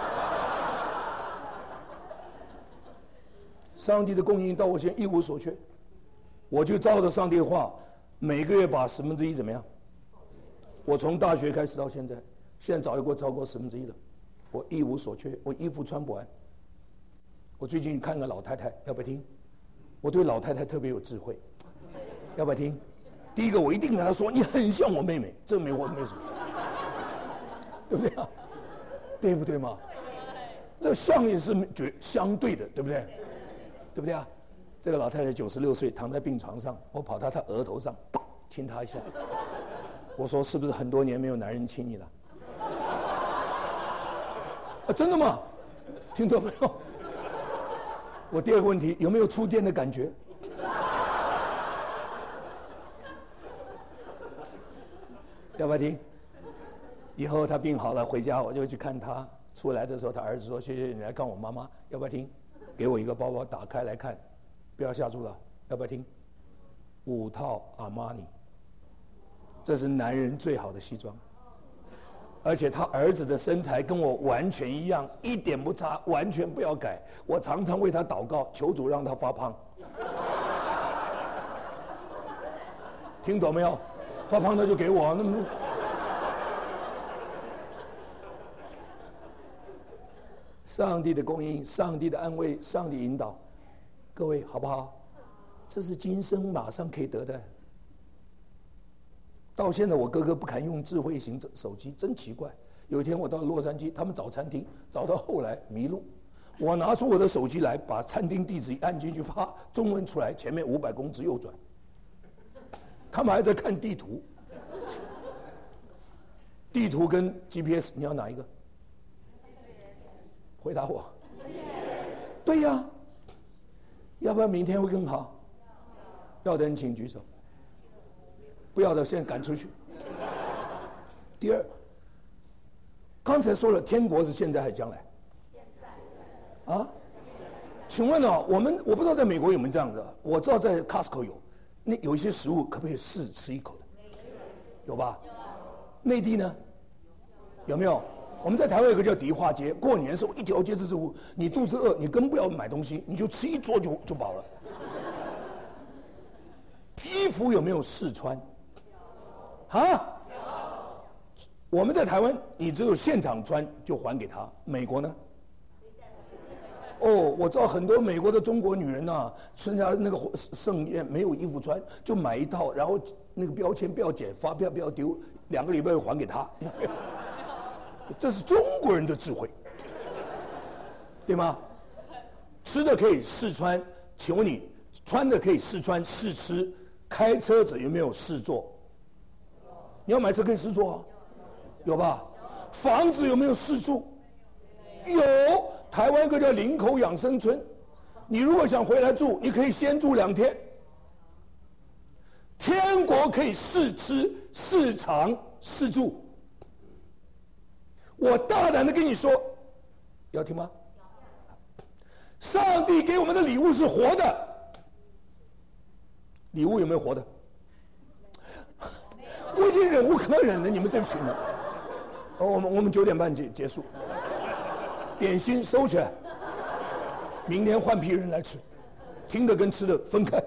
上帝的供应到我现在一无所缺，我就照着上帝的话，每个月把十分之一怎么样？我从大学开始到现在，现在早就给我超过十分之一了，我一无所缺，我衣服穿不完。我最近看个老太太，要不要听？我对老太太特别有智慧，要不要听？第一个，我一定跟她说，你很像我妹妹，这没我没什么，对不对啊？对不对嘛？这像也是绝相对的，对不对？对不对啊？这个老太太九十六岁，躺在病床上，我跑到她额头上，亲她一下。我说：“是不是很多年没有男人亲你了？”啊，真的吗？听懂没有？我第二个问题，有没有触电的感觉？要不要听？以后她病好了回家，我就去看她。出来的时候，她儿子说：“谢谢你来看我妈妈，要不要听？”给我一个包包，打开来看，不要吓住了，要不要听？五套阿玛尼，这是男人最好的西装，而且他儿子的身材跟我完全一样，一点不差，完全不要改。我常常为他祷告，求主让他发胖。听懂没有？发胖的就给我，那么。上帝的供应，上帝的安慰，上帝引导，各位好不好？这是今生马上可以得的。到现在我哥哥不敢用智慧型手机，真奇怪。有一天我到洛杉矶，他们找餐厅，找到后来迷路，我拿出我的手机来，把餐厅地址一按进去，啪，中文出来，前面五百公尺右转。他们还在看地图，地图跟 G P S， 你要哪一个？回答我。对呀，要不然明天会更好。要的人请举手，不要的现在赶出去。第二，刚才说了，天国是现在还是将来？啊？请问哦，我们我不知道在美国有没有这样的，我知道在 Costco 有，那有一些食物可不可以试吃一口的？有吧？内地呢？有没有？我们在台湾有个叫迪化街，过年的时候一条街都是，你肚子饿，你根本不要买东西，你就吃一桌就就饱了。衣服有没有试穿？啊？我们在台湾，你只有现场穿就还给他。美国呢？哦，我知道很多美国的中国女人呐、啊，参加那个盛宴没有衣服穿，就买一套，然后那个标签不要剪，发票不要丢，两个礼拜还给他。这是中国人的智慧，对吗？吃的可以试穿，请问你穿的可以试穿试吃，开车子有没有试坐？你要买车可以试坐啊，有吧？房子有没有试住？有，台湾一个叫林口养生村，你如果想回来住，你可以先住两天。天国可以试吃、试尝、试住。我大胆的跟你说，要听吗？上帝给我们的礼物是活的，礼物有没有活的？我已经忍无可忍了，你们这群人。哦，我们我们九点半结结束，点心收起来，明天换批人来吃，听的跟吃的分开。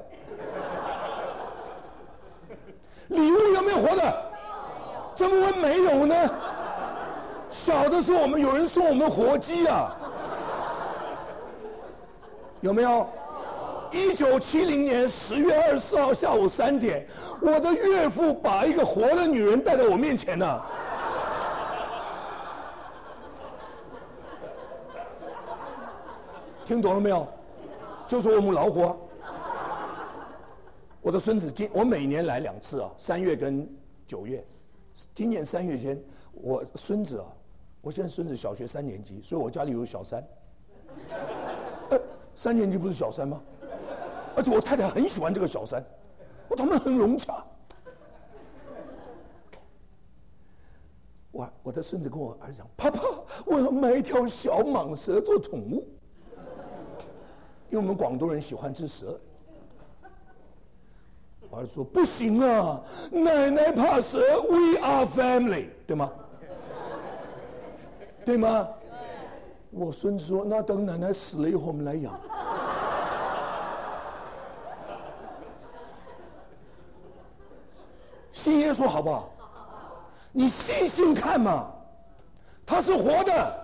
礼物有没有活的？怎么会没有呢？小的时候我们有人送我们活鸡啊，有没有？ 一九七零年十月二十四号下午三点，我的岳父把一个活的女人带到我面前呢。听懂了没有？就说我母老虎啊。我的孙子今我每年来两次啊，三月跟九月。今年三月间，我孙子啊，我现在孙子小学三年级，所以我家里有小三。呃，三年级不是小三吗？而且我太太很喜欢这个小三，哦，他们很融洽。哇，我的孙子跟我儿子讲：“爸爸，我要买一条小蟒蛇做宠物。”因为我们广东人喜欢吃蛇。我儿子说：“不行啊，奶奶怕蛇 ，We are family， 对吗？对吗？”我孙子说：“那等奶奶死了以后，我们来养。”信耶稣好不好？你信信看嘛，他是活的。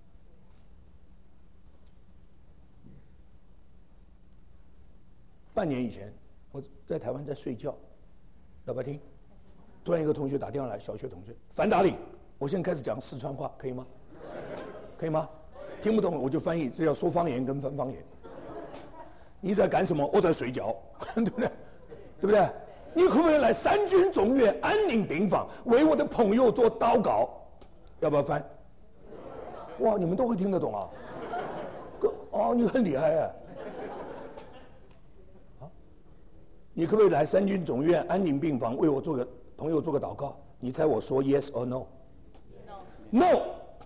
半年以前，我在台湾在睡觉，要不要听？突然一个同学打电话来，小学同学，樊达里，我现在开始讲四川话，可以吗？可以吗？听不懂我就翻译，这叫说方言跟分方言。你在干什么？我在睡觉，对不对？对不对？你可不可以来三军总院安宁病房为我的朋友做祷告？要不要翻？哇，你们都会听得懂啊！哦，你很厉害哎！啊，你可不可以来三军总院安宁病房为我做个朋友做个祷告？你猜我说 yes or no？No。No。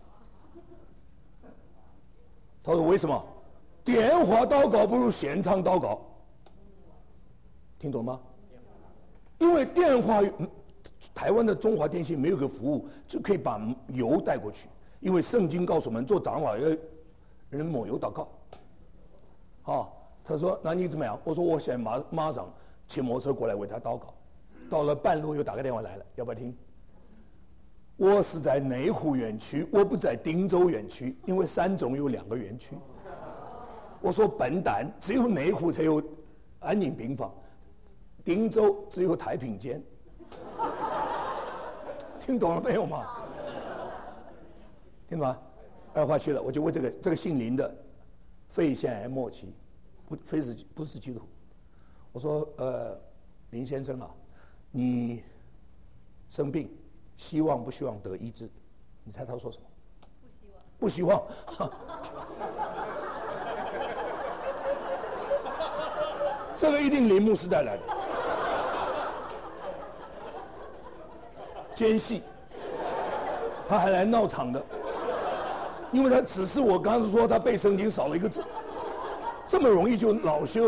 他说为什么？电话祷告不如现场祷告。听懂吗？因为电话，台湾的中华电信没有个服务，就可以把油带过去。因为圣经告诉我们，做长老要人抹油祷告。啊，他说：“那你怎么样？”我说：“我现在马马上骑摩托车过来为他祷告。”到了半路又打个电话来了，要不要听？我是在内湖园区，我不在汀州园区，因为三总有两个园区。我说：“笨蛋，只有内湖才有安宁病房。”汀州只有太平间，听懂了没有嘛？听懂吗？二话去了，我就问这个这个姓林的，肺腺癌末期，不非是不是基督徒？我说呃，林先生啊，你生病，希望不希望得医治？你猜他说什么？不希望。不希望。这个一定林牧师带来的。奸细，他还来闹场的，因为他只是我刚才说他背圣经少了一个字，这么容易就恼羞。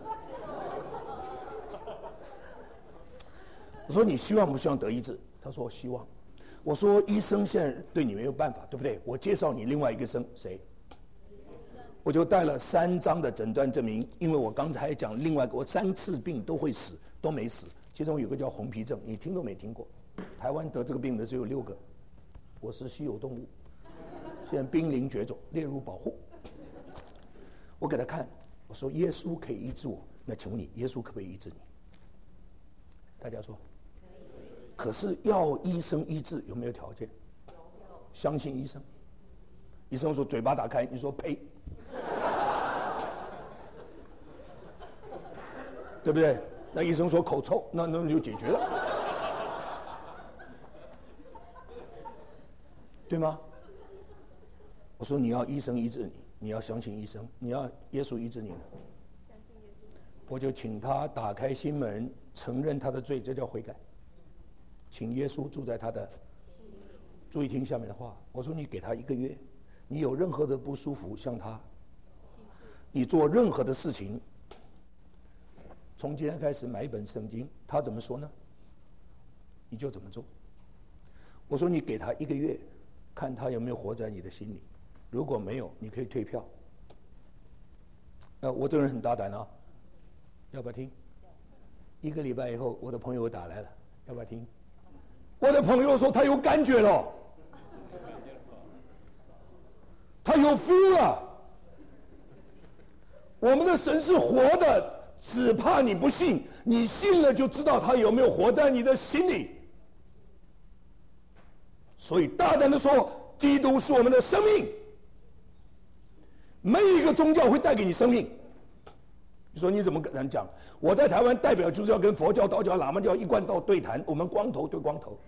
我说你希望不希望得医治？他说希望。我说医生现在对你没有办法，对不对？我介绍你另外一个生谁？我就带了三张的诊断证明，因为我刚才讲另外一个，我三次病都会死，都没死，其中有个叫红皮症，你听都没听过。台湾得这个病的只有六个，我是稀有动物，现在濒临绝种，列入保护。我给他看，我说耶稣可以医治我，那请问你，耶稣可不可以医治你？大家说，可是要医生医治有没有条件？相信医生。医生说嘴巴打开，你说呸，对不对？那医生说口臭，那那就解决了。对吗？我说你要医生医治你，你要相信医生，你要耶稣医治你呢。我就请他打开心门，承认他的罪，这叫悔改。请耶稣住在他的，注意听下面的话。我说你给他一个月，你有任何的不舒服，向他，你做任何的事情，从今天开始买一本圣经，他怎么说呢？你就怎么做。我说你给他一个月。看他有没有活在你的心里，如果没有，你可以退票。呃，我这个人很大胆啊，要不要听？一个礼拜以后，我的朋友打来了，要不要听？我的朋友说他有感觉了，他有 feel 了。 我们的神是活的，只怕你不信。你信了就知道他有没有活在你的心里。所以大胆的说，基督是我们的生命。没有一个宗教会带给你生命。你说你怎么敢讲？我在台湾代表就是要跟佛教、道教、喇嘛教一贯道对谈，我们光头对光头。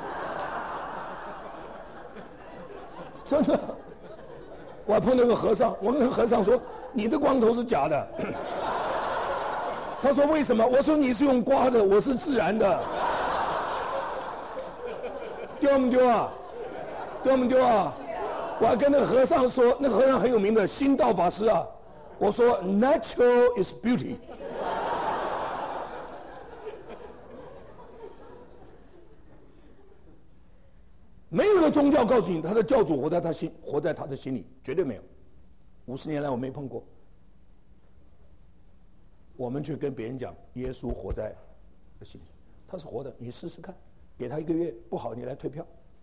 真的，我还碰到个和尚，我跟那个和尚说：“你的光头是假的。”他说：“为什么？”我说：“你是用刮的，我是自然的。”丢不丢啊？丢不丢啊？我还跟那个和尚说，那个和尚很有名的新道法师啊，我说 natural is beauty。没有一个宗教告诉你他的教主活在他心，活在他的心里，绝对没有。五十年来我没碰过。我们去跟别人讲，耶稣活在他心里，他是活的，你试试看，给他一个月，不好你来退票。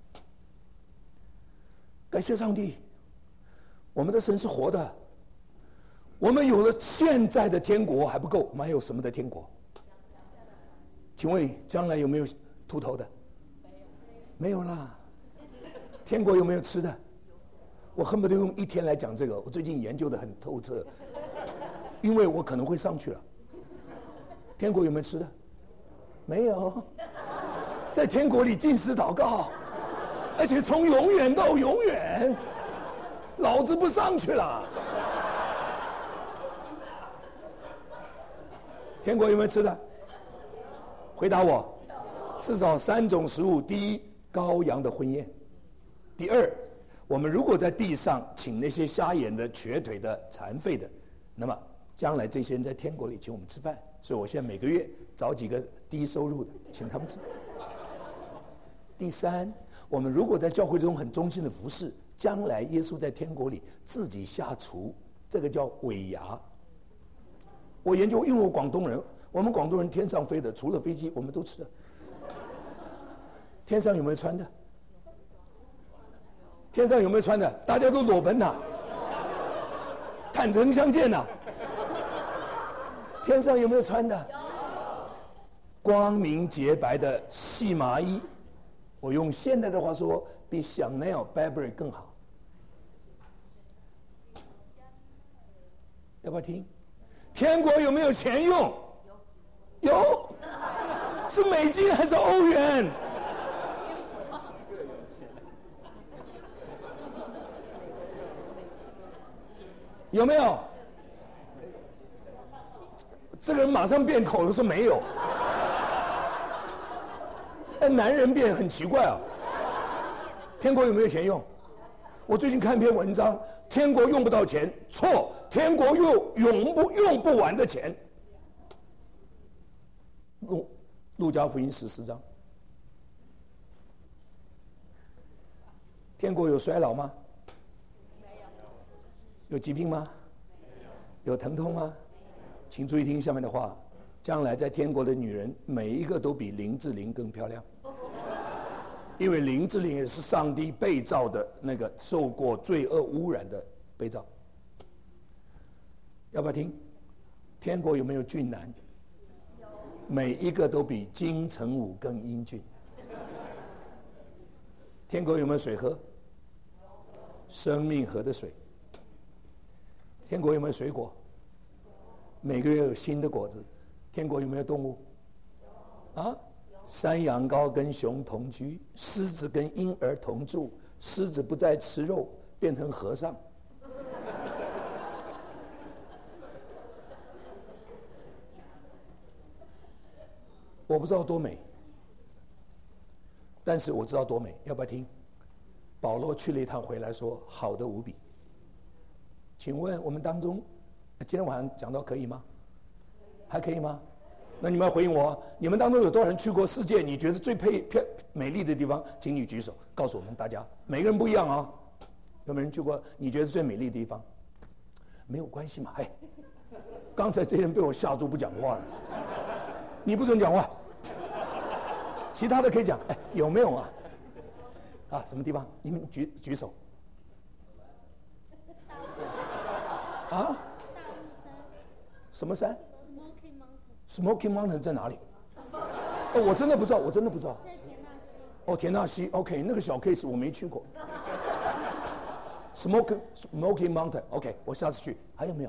感谢上帝，我们的神是活的。我们有了现在的天国还不够，我们还有什么的天国？请问将来有没有秃头的？没有啦。天国有没有吃的？我恨不得用一天来讲这个。我最近研究的很透彻，因为我可能会上去了。天国有没有吃的？没有。在天国里禁食祷告。而且从永远到永远，老子不上去了。天国有没有吃的？回答我，至少三种食物：第一，羔羊的婚宴；第二，我们如果在地上请那些瞎眼的、瘸腿的、残废的，那么将来这些人在天国里请我们吃饭。所以我现在每个月找几个低收入的，请他们吃饭。第三，我们如果在教会中很忠心的服侍，将来耶稣在天国里自己下厨，这个叫尾牙。我研究，因为我广东人，我们广东人天上飞的，除了飞机我们都吃的。天上有没有穿的？天上有没有穿的？大家都裸奔呐、啊，坦诚相见呐、啊。天上有没有穿的？光明洁白的细麻衣。我用现代的话说，比香奈儿、Burberry 更好。要不要听？天国有没有钱用？有。是美金还是欧元？有没有？这个人马上变口了，说没有。哎，男人变很奇怪啊。天国有没有钱用？我最近看一篇文章，天国用不到钱，错，天国用永不用不完的钱。路路加福音十四章。天国有衰老吗？ 没有。 有疾病吗？有疼痛吗？请注意听下面的话，将来在天国的女人，每一个都比林志玲更漂亮。因为林志玲也是上帝被造的那个受过罪恶污染的被造。要不要听？天国有没有俊男？有。每一个都比金城武更英俊。天国有没有水喝？有。生命河的水。天国有没有水果？每个月有新的果子。天国有没有动物？有。啊？山羊羔跟熊同居，狮子跟婴儿同住，狮子不再吃肉，变成和尚。我不知道多美，但是我知道多美。要不要听？保罗去了一趟回来说，好的无比。请问我们当中，今天晚上讲到可以吗？还可以吗？那你们要回应我，你们当中有多少人去过世界你觉得最配漂美丽的地方？请你举手，告诉我们大家，每个人不一样啊。有没有人去过你觉得最美丽的地方？没有关系嘛，哎，刚才这些人被我吓住不讲话了，你不准讲话，其他的可以讲。哎，有没有啊？啊，什么地方？你们举举手。啊？ 什么山 Smoky Mountain， ？Smoky Mountain 在哪里？哦，我真的不知道，我真的不知道。 在田纳西。 哦，田纳西 ，OK， 那个小 case 我没去过。Smoky Smoky Mountain，OK， 我下次去。还有没有？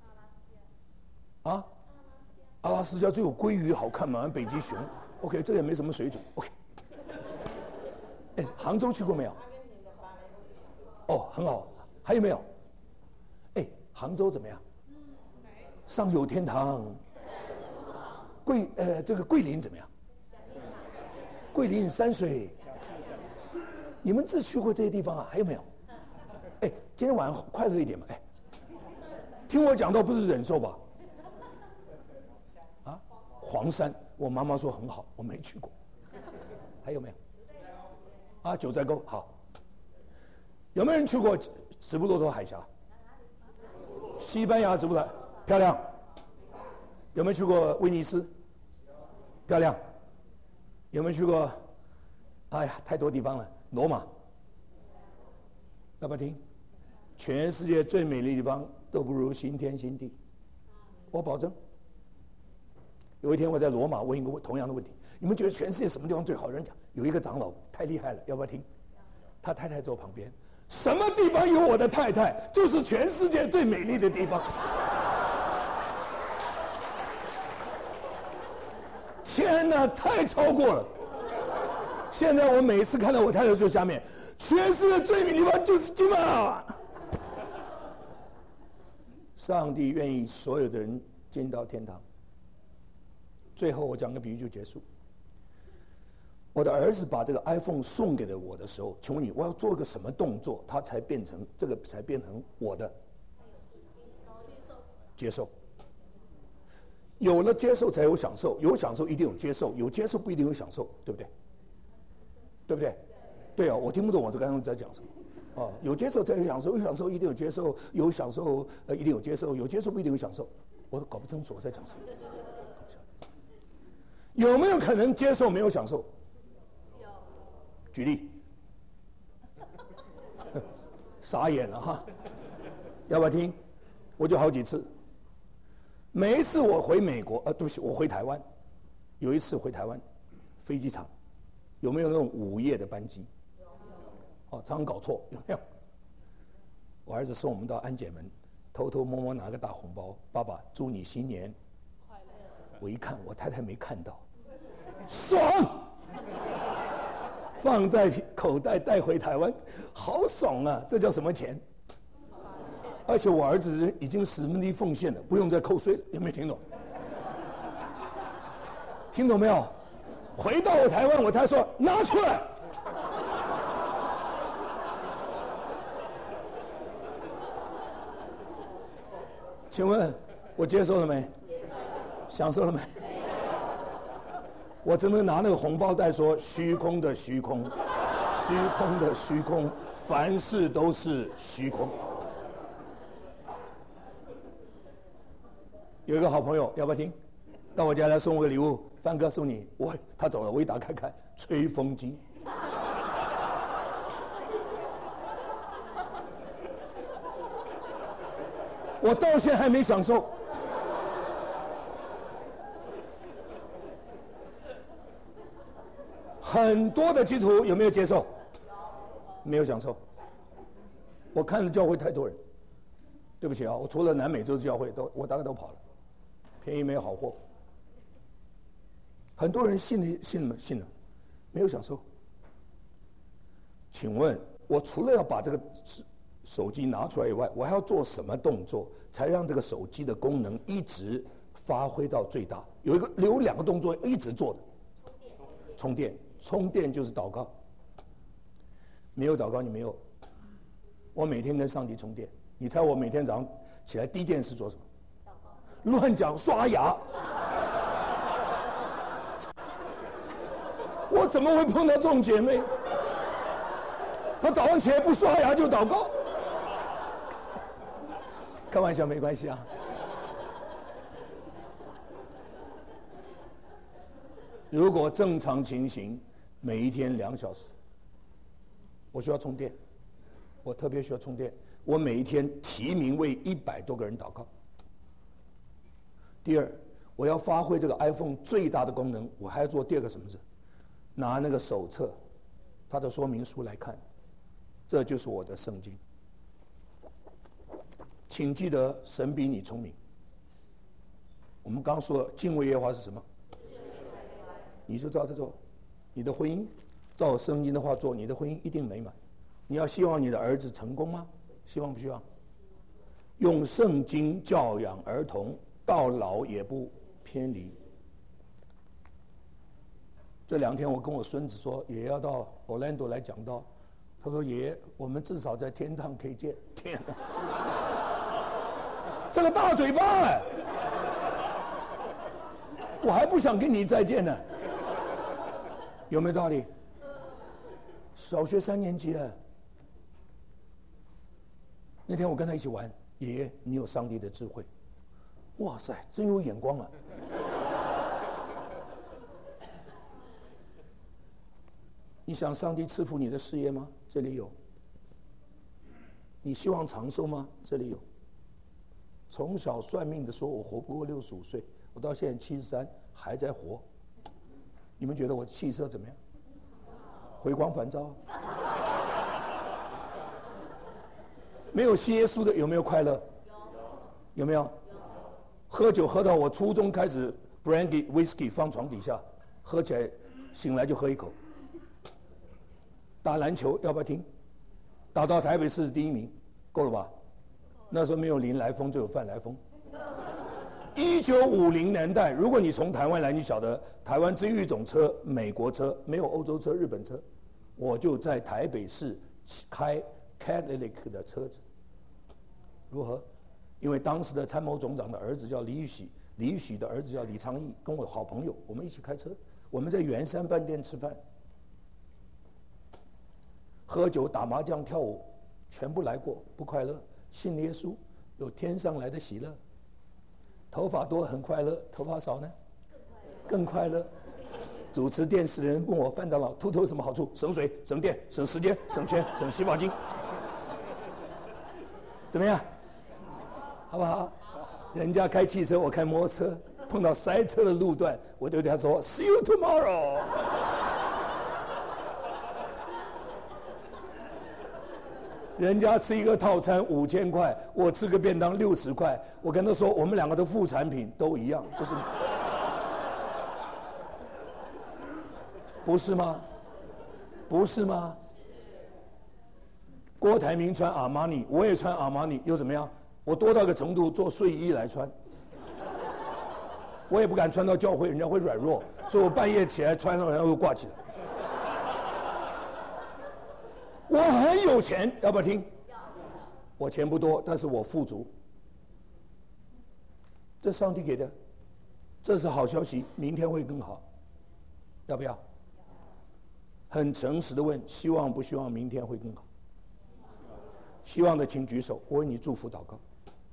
啊？阿拉斯加只有鲑鱼好看嘛，北极熊。OK， 这也没什么水准。OK。哎，杭州去过没有？哦，很好。还有没有？哎，杭州怎么样？上有天堂。桂呃，这个桂林怎么样？桂林山水。你们只去过这些地方啊？还有没有？哎，今天晚上快乐一点嘛！哎，听我讲到不是忍受吧？啊，黄山，我妈妈说很好，我没去过。还有没有？啊，九寨沟好。有没有人去过直布罗陀海峡？西班牙直布罗陀漂亮。有没有去过威尼斯？漂亮。有没有去过？哎呀，太多地方了。罗马。要不要听？全世界最美丽的地方都不如新天新地，我保证。有一天我在罗马问一个同样的问题：你们觉得全世界什么地方最好？有人讲有一个长老太厉害了，要不要听？他太太坐旁边，什么地方有我的太太，就是全世界最美丽的地方。天哪，太超过了！现在我每次看到我太太坐下面，全世界最美的地方就是金马。上帝愿意所有的人进到天堂。最后我讲个比喻就结束。我的儿子把这个 iPhone 送给了我的时候，请问你，我要做个什么动作，他才变成这个才变成我的接受？有了接受才有享受，有享受一定有接受，有接受不一定有享受，对不对？对不对？对啊，我听不懂我这刚刚在讲什么。哦，有接受才有享受，有享受一定有接受，有享受呃一定有接受，有接受不一定有享受，我都搞不清楚我在讲什么。有没有可能接受没有享受？ 有。 举例。傻眼了哈，要不要听？我就好几次。每一次我回美国，呃，对不起，我回台湾，有一次回台湾，飞机场有没有那种午夜的班机？哦，常常搞错，有没有？我儿子送我们到安检门，偷偷摸摸拿个大红包，爸爸祝你新年快乐。我一看，我太太没看到，爽，放在口袋带回台湾，好爽啊！这叫什么钱？而且我儿子已经十分之一奉献了，不用再扣税了，有没有听懂？听懂没有？回到我台湾，我太太说拿出来。请问，我接受了没？享受了没？我真的拿那个红包袋说：虚空的虚空，虚空的虚空，凡事都是虚空。有一个好朋友，要不要听？到我家来送我个礼物，范哥送你。我他走了，我一打开看，吹风机。我到现在还没享受。很多的基督徒有没有接受？没有享受。我看了教会太多人，对不起啊，我除了南美洲教会都我大概都跑了，便宜没有好货。很多人信了信了信了，没有享受。请问，我除了要把这个手机拿出来以外，我还要做什么动作，才让这个手机的功能一直发挥到最大？有一个有两个动作一直做的，充电，充电就是祷告。没有祷告，你没有。我每天跟上帝充电，你猜我每天早上起来第一件事做什么？祷告。乱讲，刷牙。我怎么会碰到这种姐妹？她早上起来不刷牙就祷告。开玩笑没关系啊。如果正常情形，每一天两小时，我需要充电，我特别需要充电。我每一天提名为一百多个人祷告， 第二，我要发挥这个 iPhone 最大的功能，我还要做第二个什么事？拿那个手册，它的说明书来看，这就是我的圣经。请记得，神比你聪明。我们刚说了，敬畏耶和华是什么？你就照着做，你的婚姻照圣经的话做，你的婚姻一定美满。你要希望你的儿子成功吗？希望不希望？用圣经教养儿童，到老也不偏离。这两天我跟我孙子说，爷爷要到 Orlando 来讲道。他说：“爷爷，我们至少在天堂可以见。”天哪，这个大嘴巴哎！我还不想跟你再见呢，有没有道理？小学三年级哎。那天我跟他一起玩，爷爷，你有上帝的智慧，哇塞，真有眼光啊！你想上帝赐福你的事业吗？这里有。你希望长寿吗？这里有。从小算命的说我活不过六十五岁，我到现在七十三还在活。你们觉得我气色怎么样？回光返照。没有信耶稣的有没有快乐？有。有没有？有。喝酒喝到我初中开始 brandy whisky 放床底下，喝起来醒来就喝一口。打篮球要不要听？打到台北市第一名，够了吧？那时候没有林来疯，就有范来疯。一九五零年代，如果你从台湾来，你晓得台湾只有一种车，美国车，没有欧洲车、日本车。我就在台北市开 Cadillac 的车子，如何？因为当时的参谋总长的儿子叫李玉玺，李玉玺的儿子叫李昌义，跟我好朋友，我们一起开车，我们在圆山饭店吃饭。喝酒、打麻将、跳舞，全部来过，不快乐。信耶稣，有天上来的喜乐。头发多很快乐，头发少呢，更快乐。主持电视的人问我范长老，秃头有什么好处？省水、省电、省时间、省钱、省洗发精。怎么样？好不好？人家开汽车，我开摩托车，碰到塞车的路段，我就对他说 ：“See you tomorrow。”人家吃一个套餐五千块，我吃个便当六十块。我跟他说，我们两个的副产品都一样，不是？不是吗？不是吗？郭台铭穿阿玛尼，我也穿阿玛尼，又怎么样？我多到个程度，做睡衣来穿。我也不敢穿到教会，人家会软弱，所以我半夜起来穿了，然后又挂起来。我很有钱，要不要听？我钱不多，但是我富足。这上帝给的，这是好消息，明天会更好，要不要？很诚实的问，希望不希望明天会更好？希望的请举手，我为你祝福祷告。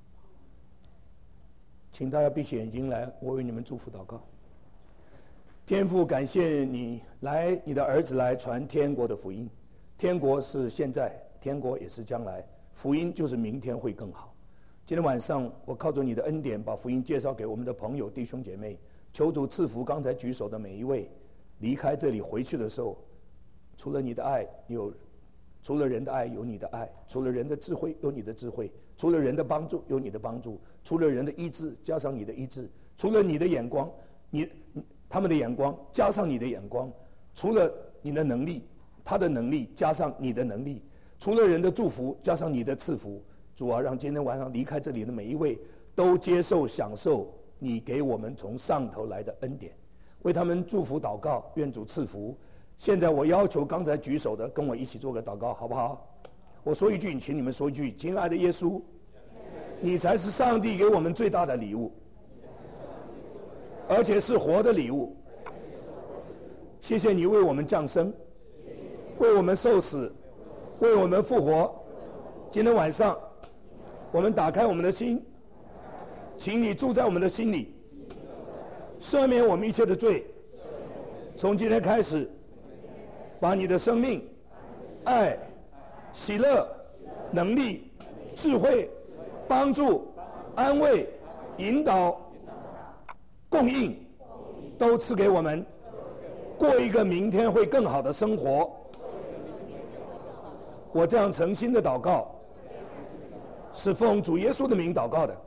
请大家闭起眼睛来，我为你们祝福祷告。天父，感谢你来，你的儿子来传天国的福音。天国是现在，天国也是将来，福音就是明天会更好。今天晚上，我靠着你的恩典，把福音介绍给我们的朋友、弟兄姐妹。求主赐福刚才举手的每一位，离开这里回去的时候，除了你的爱，有除了人的爱，有你的爱；除了人的智慧，有你的智慧；除了人的帮助，有你的帮助；除了人的医治，加上你的医治；除了你的眼光，你他们的眼光，加上你的眼光；除了你的能力。他的能力加上你的能力，除了人的祝福加上你的赐福，主啊，让今天晚上离开这里的每一位都接受享受你给我们从上头来的恩典，为他们祝福祷告，愿主赐福。现在我要求刚才举手的跟我一起做个祷告，好不好？我说一句，请你们说一句：亲爱的耶稣，你才是上帝给我们最大的礼物，而且是活的礼物。谢谢你为我们降生，为我们受死，为我们复活。今天晚上，我们打开我们的心，请你住在我们的心里，赦免我们一切的罪。从今天开始，把你的生命、爱、喜乐、能力、智慧、帮助、安慰、引导， 供应，都赐给我们，过一个明天会更好的生活。我这样诚心的祷告，是奉主耶稣的名祷告的。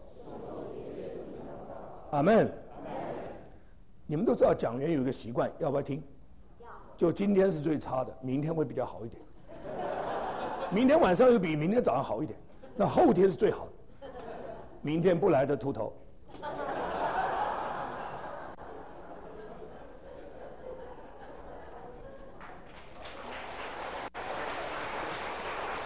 阿门。你们都知道讲员有一个习惯，要不要听？就今天是最差的，明天会比较好一点。明天晚上又比明天早上好一点，那后天是最好的。明天不来的秃头。